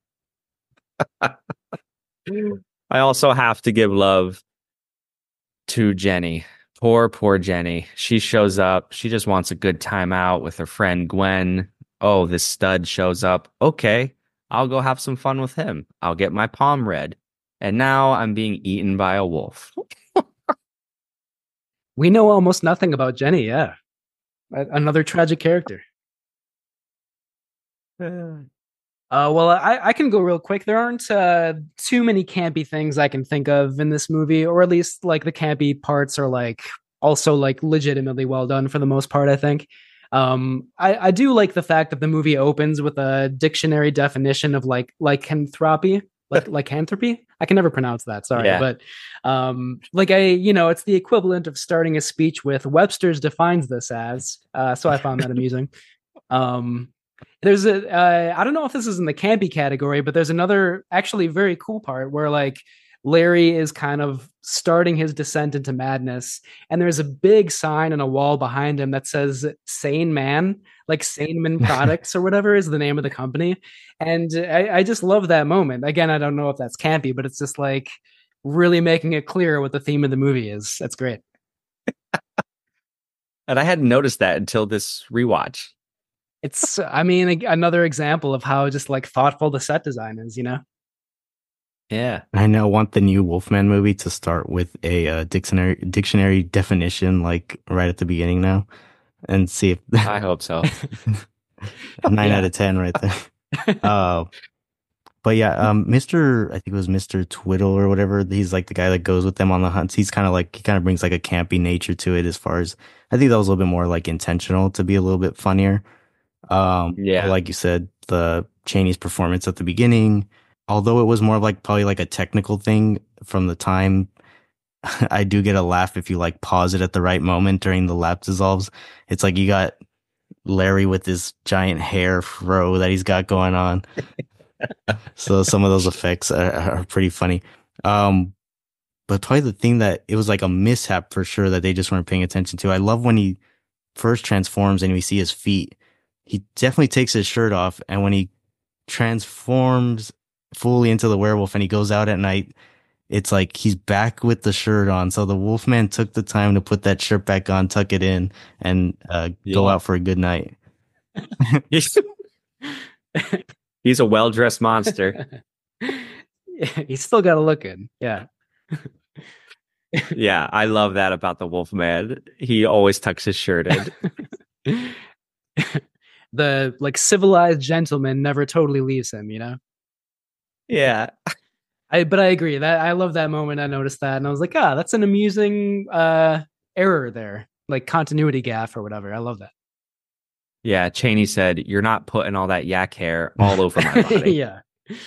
I also have to give love to Jenny. Poor, poor Jenny. She shows up. She just wants a good time out with her friend Gwen. Oh, this stud shows up. Okay, I'll go have some fun with him. I'll get my palm read. And now I'm being eaten by a wolf. We know almost nothing about Jenny, yeah. Another tragic character. Uh, well, I, I can go real quick. There aren't uh, too many campy things I can think of in this movie, or at least like the campy parts are like also like legitimately well done for the most part, I think. Um, I, I do like the fact that the movie opens with a dictionary definition of like lycanthropy. Like lycanthropy, I can never pronounce that. Sorry, yeah. But um, like I, you know, it's the equivalent of starting a speech with Webster's defines this as. Uh, so I found that amusing. Um, there's a, uh, I don't know if this is in the campy category, but there's another actually very cool part where like Larry is kind of starting his descent into madness, and there's a big sign on a wall behind him that says "Sane Man," like Saneman Products or whatever is the name of the company. And I, I just love that moment. Again, I don't know if that's campy, but it's just like really making it clear what the theme of the movie is. That's great. And I hadn't noticed that until this rewatch. It's, I mean, another example of how just like thoughtful the set design is, you know? Yeah. I now want the new Wolfman movie to start with a uh, dictionary dictionary definition, like right at the beginning now, and see if I hope so. Nine Yeah. out of ten, right there. uh, but yeah, um, Mister I think it was Mister Twiddle or whatever. He's like the guy that goes with them on the hunts. He's kind of like he kind of brings like a campy nature to it. As far as I think that was a little bit more like intentional to be a little bit funnier. Um, Yeah. like you said, the Chaney's performance at the beginning, although it was more of like probably like a technical thing from the time, I do get a laugh if you like pause it at the right moment during the lap dissolves. It's like you got Larry with this giant hair fro that he's got going on. So some of those effects are, are pretty funny. Um, but probably the thing that it was like a mishap for sure that they just weren't paying attention to. I love when he first transforms and we see his feet. He definitely takes his shirt off, and when he transforms fully into the werewolf and he goes out at night, it's like he's back with the shirt on. So the Wolfman took the time to put that shirt back on, tuck it in, and uh, Yeah. go out for a good night. He's, he's a well-dressed monster. He's still got to look good. Yeah. Yeah, I love that about the Wolfman. He always tucks his shirt in. The like civilized gentleman never totally leaves him, you know? Yeah. I but I agree that I love that moment. I noticed that and I was like, ah, that's an amusing uh error there. Like continuity gaffe or whatever. I love that. Yeah, Chaney said, "You're not putting all that yak hair all over my body." Yeah.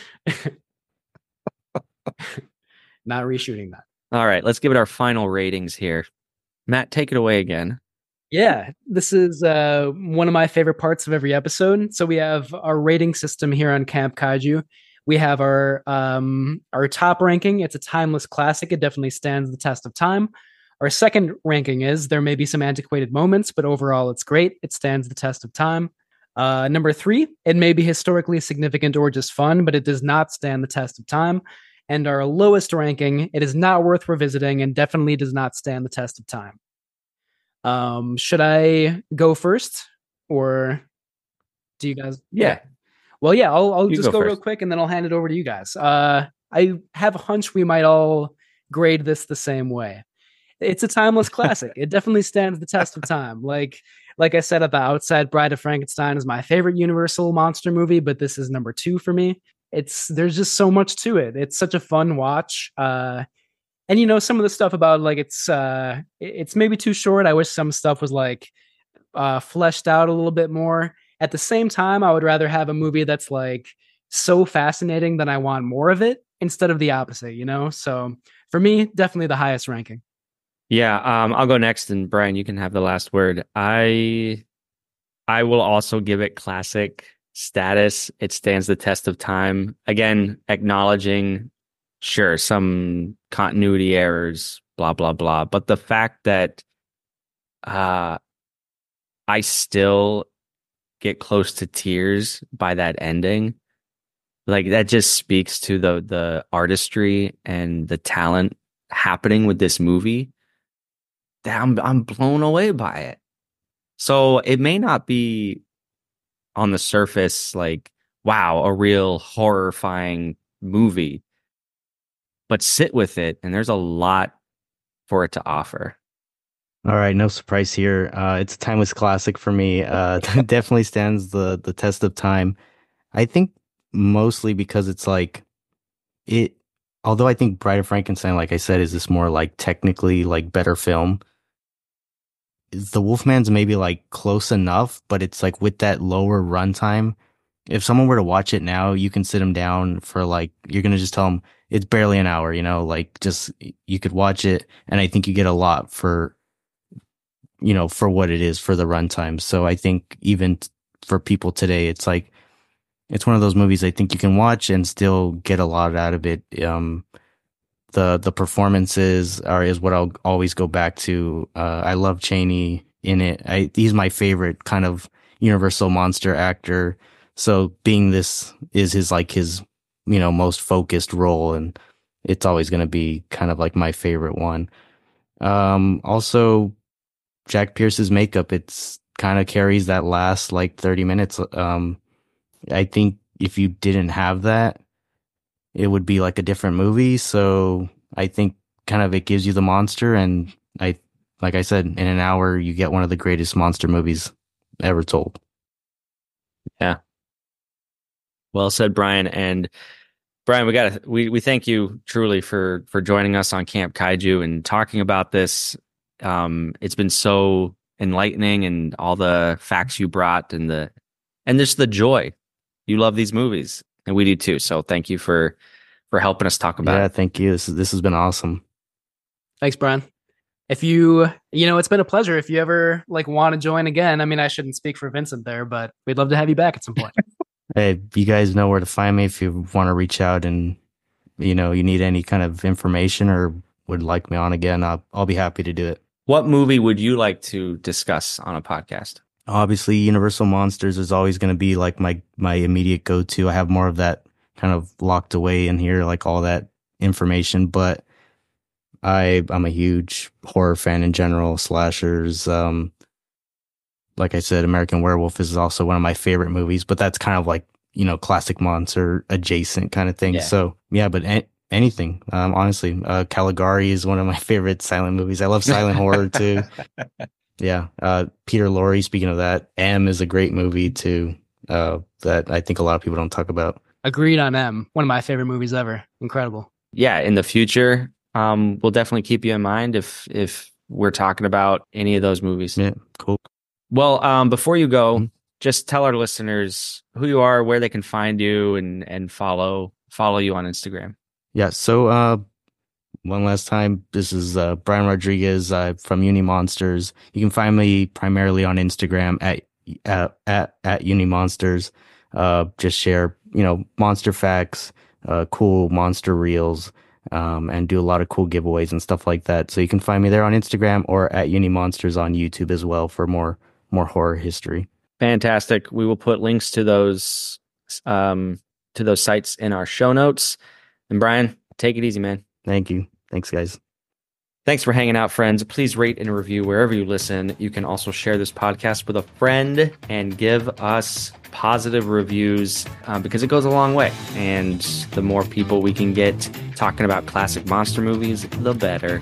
Not reshooting that. All right, let's give it our final ratings here. Matt, take it away again. Yeah, this is uh, one of my favorite parts of every episode. So we have our rating system here on Camp Kaiju. We have our um, our top ranking. It's a timeless classic. It definitely stands the test of time. Our second ranking is there may be some antiquated moments, but overall it's great. It stands the test of time. Uh, number three, it may be historically significant or just fun, but it does not stand the test of time. And our lowest ranking, it is not worth revisiting and definitely does not stand the test of time. Um, should I go first, or do you guys? Yeah. Well, yeah, I'll, I'll You just go go, real first. quick and then I'll hand it over to you guys. Uh, I have a hunch we might all grade this the same way. It's a timeless classic. It definitely stands the test of time. Like, like I said at the outset, Bride of Frankenstein is my favorite Universal monster movie, but this is number two for me. It's there's just so much to it. It's such a fun watch. Uh, and you know, some of the stuff about like it's uh, it's maybe too short. I wish some stuff was like uh, fleshed out a little bit more. At the same time, I would rather have a movie that's like so fascinating that I want more of it instead of the opposite, you know? So for me, definitely the highest ranking. Yeah, um, I'll go next, and Brian, you can have the last word. I I will also give it classic status. It stands the test of time. Again, acknowledging, sure, some continuity errors, blah, blah, blah. But the fact that uh, I still get close to tears by that ending, like that just speaks to the the artistry and the talent happening with this movie. That I'm I'm blown away by it. So it may not be on the surface like, wow, a real horrifying movie, but sit with it and there's a lot for it to offer. All right, no surprise here. Uh, it's a timeless classic for me. Uh, definitely stands the the test of time. I think mostly because it's like it. Although I think Bride of Frankenstein, like I said, is this more like technically like better film. The Wolfman's maybe like close enough, but it's like with that lower runtime. If someone were to watch it now, you can sit them down for like you're gonna just tell them it's barely an hour. You know, like just you could watch it, and I think you get a lot for. You know, for what it is for the runtime. So I think even t- for people today, it's like, it's one of those movies I think you can watch and still get a lot out of it. Um, the, the performances are, is what I'll always go back to. Uh, I love Chaney in it. I, he's my favorite kind of Universal monster actor. So being this is his, like his, you know, most focused role. And it's always going to be kind of like my favorite one. Um, also, Jack Pierce's makeup, it's kind of carries that last like thirty minutes. Um, I think if you didn't have that, it would be like a different movie. So I think kind of it gives you the monster. And I, like I said, in an hour, you get one of the greatest monster movies ever told. Yeah. Well said, Brian. And Brian, we got to, we, we thank you truly for, for joining us on Camp Kaiju and talking about this. Um, it's been so enlightening, and all the facts you brought, and the and just the joy. You love these movies, and we do too. So thank you for for helping us talk about yeah, it. Yeah, thank you. This is, this has been awesome. Thanks, Brian. If you, you know, it's been a pleasure. If you ever like want to join again, I mean, I shouldn't speak for Vincent there, but we'd love to have you back at some point. Hey, you guys know where to find me if you want to reach out and, you know, you need any kind of information or would like me on again. I'll, I'll be happy to do it. What movie would you like to discuss on a podcast? Obviously, Universal Monsters is always going to be like my, my immediate go-to. I have more of that kind of locked away in here, like all that information, but I, I'm a huge horror fan in general, slashers. Um, like I said, American Werewolf is also one of my favorite movies, but that's kind of like, you know, classic monster adjacent kind of thing. Yeah. So yeah, but a- anything, um, honestly, uh, Caligari is one of my favorite silent movies. I love silent horror too. Yeah. Uh, Peter Lorre, speaking of that, M is a great movie too. Uh, that I think a lot of people don't talk about. Agreed on M. One of my favorite movies ever. Incredible. Yeah. In the future, um, we'll definitely keep you in mind if, if we're talking about any of those movies. Yeah. Cool. Well, um, before you go, mm-hmm. just tell our listeners who you are, where they can find you, and, and follow, follow you on Instagram. Yeah. So, uh, one last time, this is uh, Brian Rodriguez uh, from Uni Monsters. You can find me primarily on Instagram at uh, at at Uni Monsters. uh, just share, you know, monster facts, uh, cool monster reels, um, and do a lot of cool giveaways and stuff like that. So you can find me there on Instagram or at Uni Monsters on YouTube as well for more more horror history. Fantastic. We will put links to those um, to those sites in our show notes. And Brian, take it easy, man. Thank you. Thanks, guys. Thanks for hanging out, friends. Please rate and review wherever you listen. You can also share this podcast with a friend and give us positive reviews uh, because it goes a long way. And the more people we can get talking about classic monster movies, the better.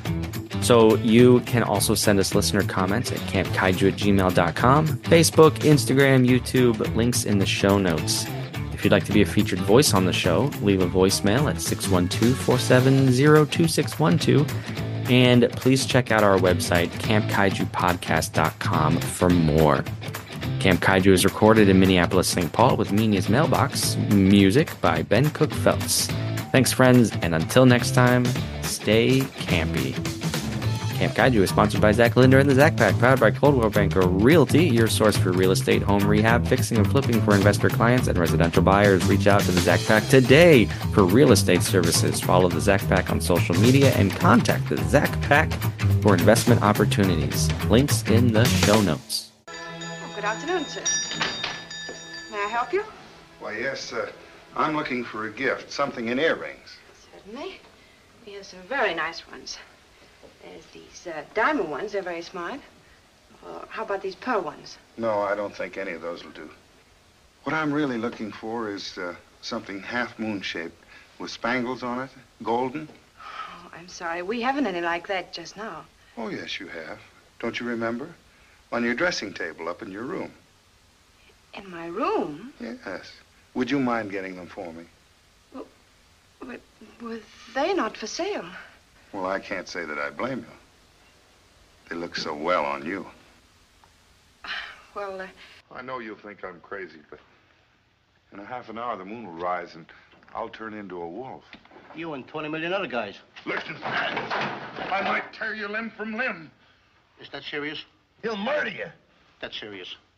So you can also send us listener comments at camp kaiju at gmail dot com, Facebook, Instagram, YouTube, links in the show notes. If you'd like to be a featured voice on the show, leave a voicemail at six one two, four seven zero, two six one two. And please check out our website, camp kaiju podcast dot com, for more. Camp Kaiju is recorded in Minneapolis, Saint Paul with Menia's Mailbox. Music by Ben Cook Phelps. Thanks, friends, and until next time, stay campy. Camp Kaiju is sponsored by Zach Linder and the Zach Pack, powered by Coldwell Banker Realty, your source for real estate, home rehab, fixing and flipping for investor clients and residential buyers. Reach out to the Zach Pack today for real estate services. Follow the Zach Pack on social media and contact the Zach Pack for investment opportunities. Links in the show notes. Oh, good afternoon, sir. May I help you? Why, yes, uh, I'm looking for a gift, something in earrings. Certainly. Yes, sir, very nice ones. There's these uh, diamond ones. They're very smart. Uh, how about these pearl ones? No, I don't think any of those will do. What I'm really looking for is uh, something half-moon shaped with spangles on it, golden. Oh, I'm sorry. We haven't any like that just now. Oh, yes, you have. Don't you remember? On your dressing table up in your room. In my room? Yes. Would you mind getting them for me? Well, but were they not for sale? Well, I can't say that I blame you. They look so well on you. Well, uh... I know you'll think I'm crazy, but in a half an hour, the moon will rise and I'll turn into a wolf. You and twenty million other guys. Listen, I might tear you limb from limb. Is that serious? He'll murder you. That's serious.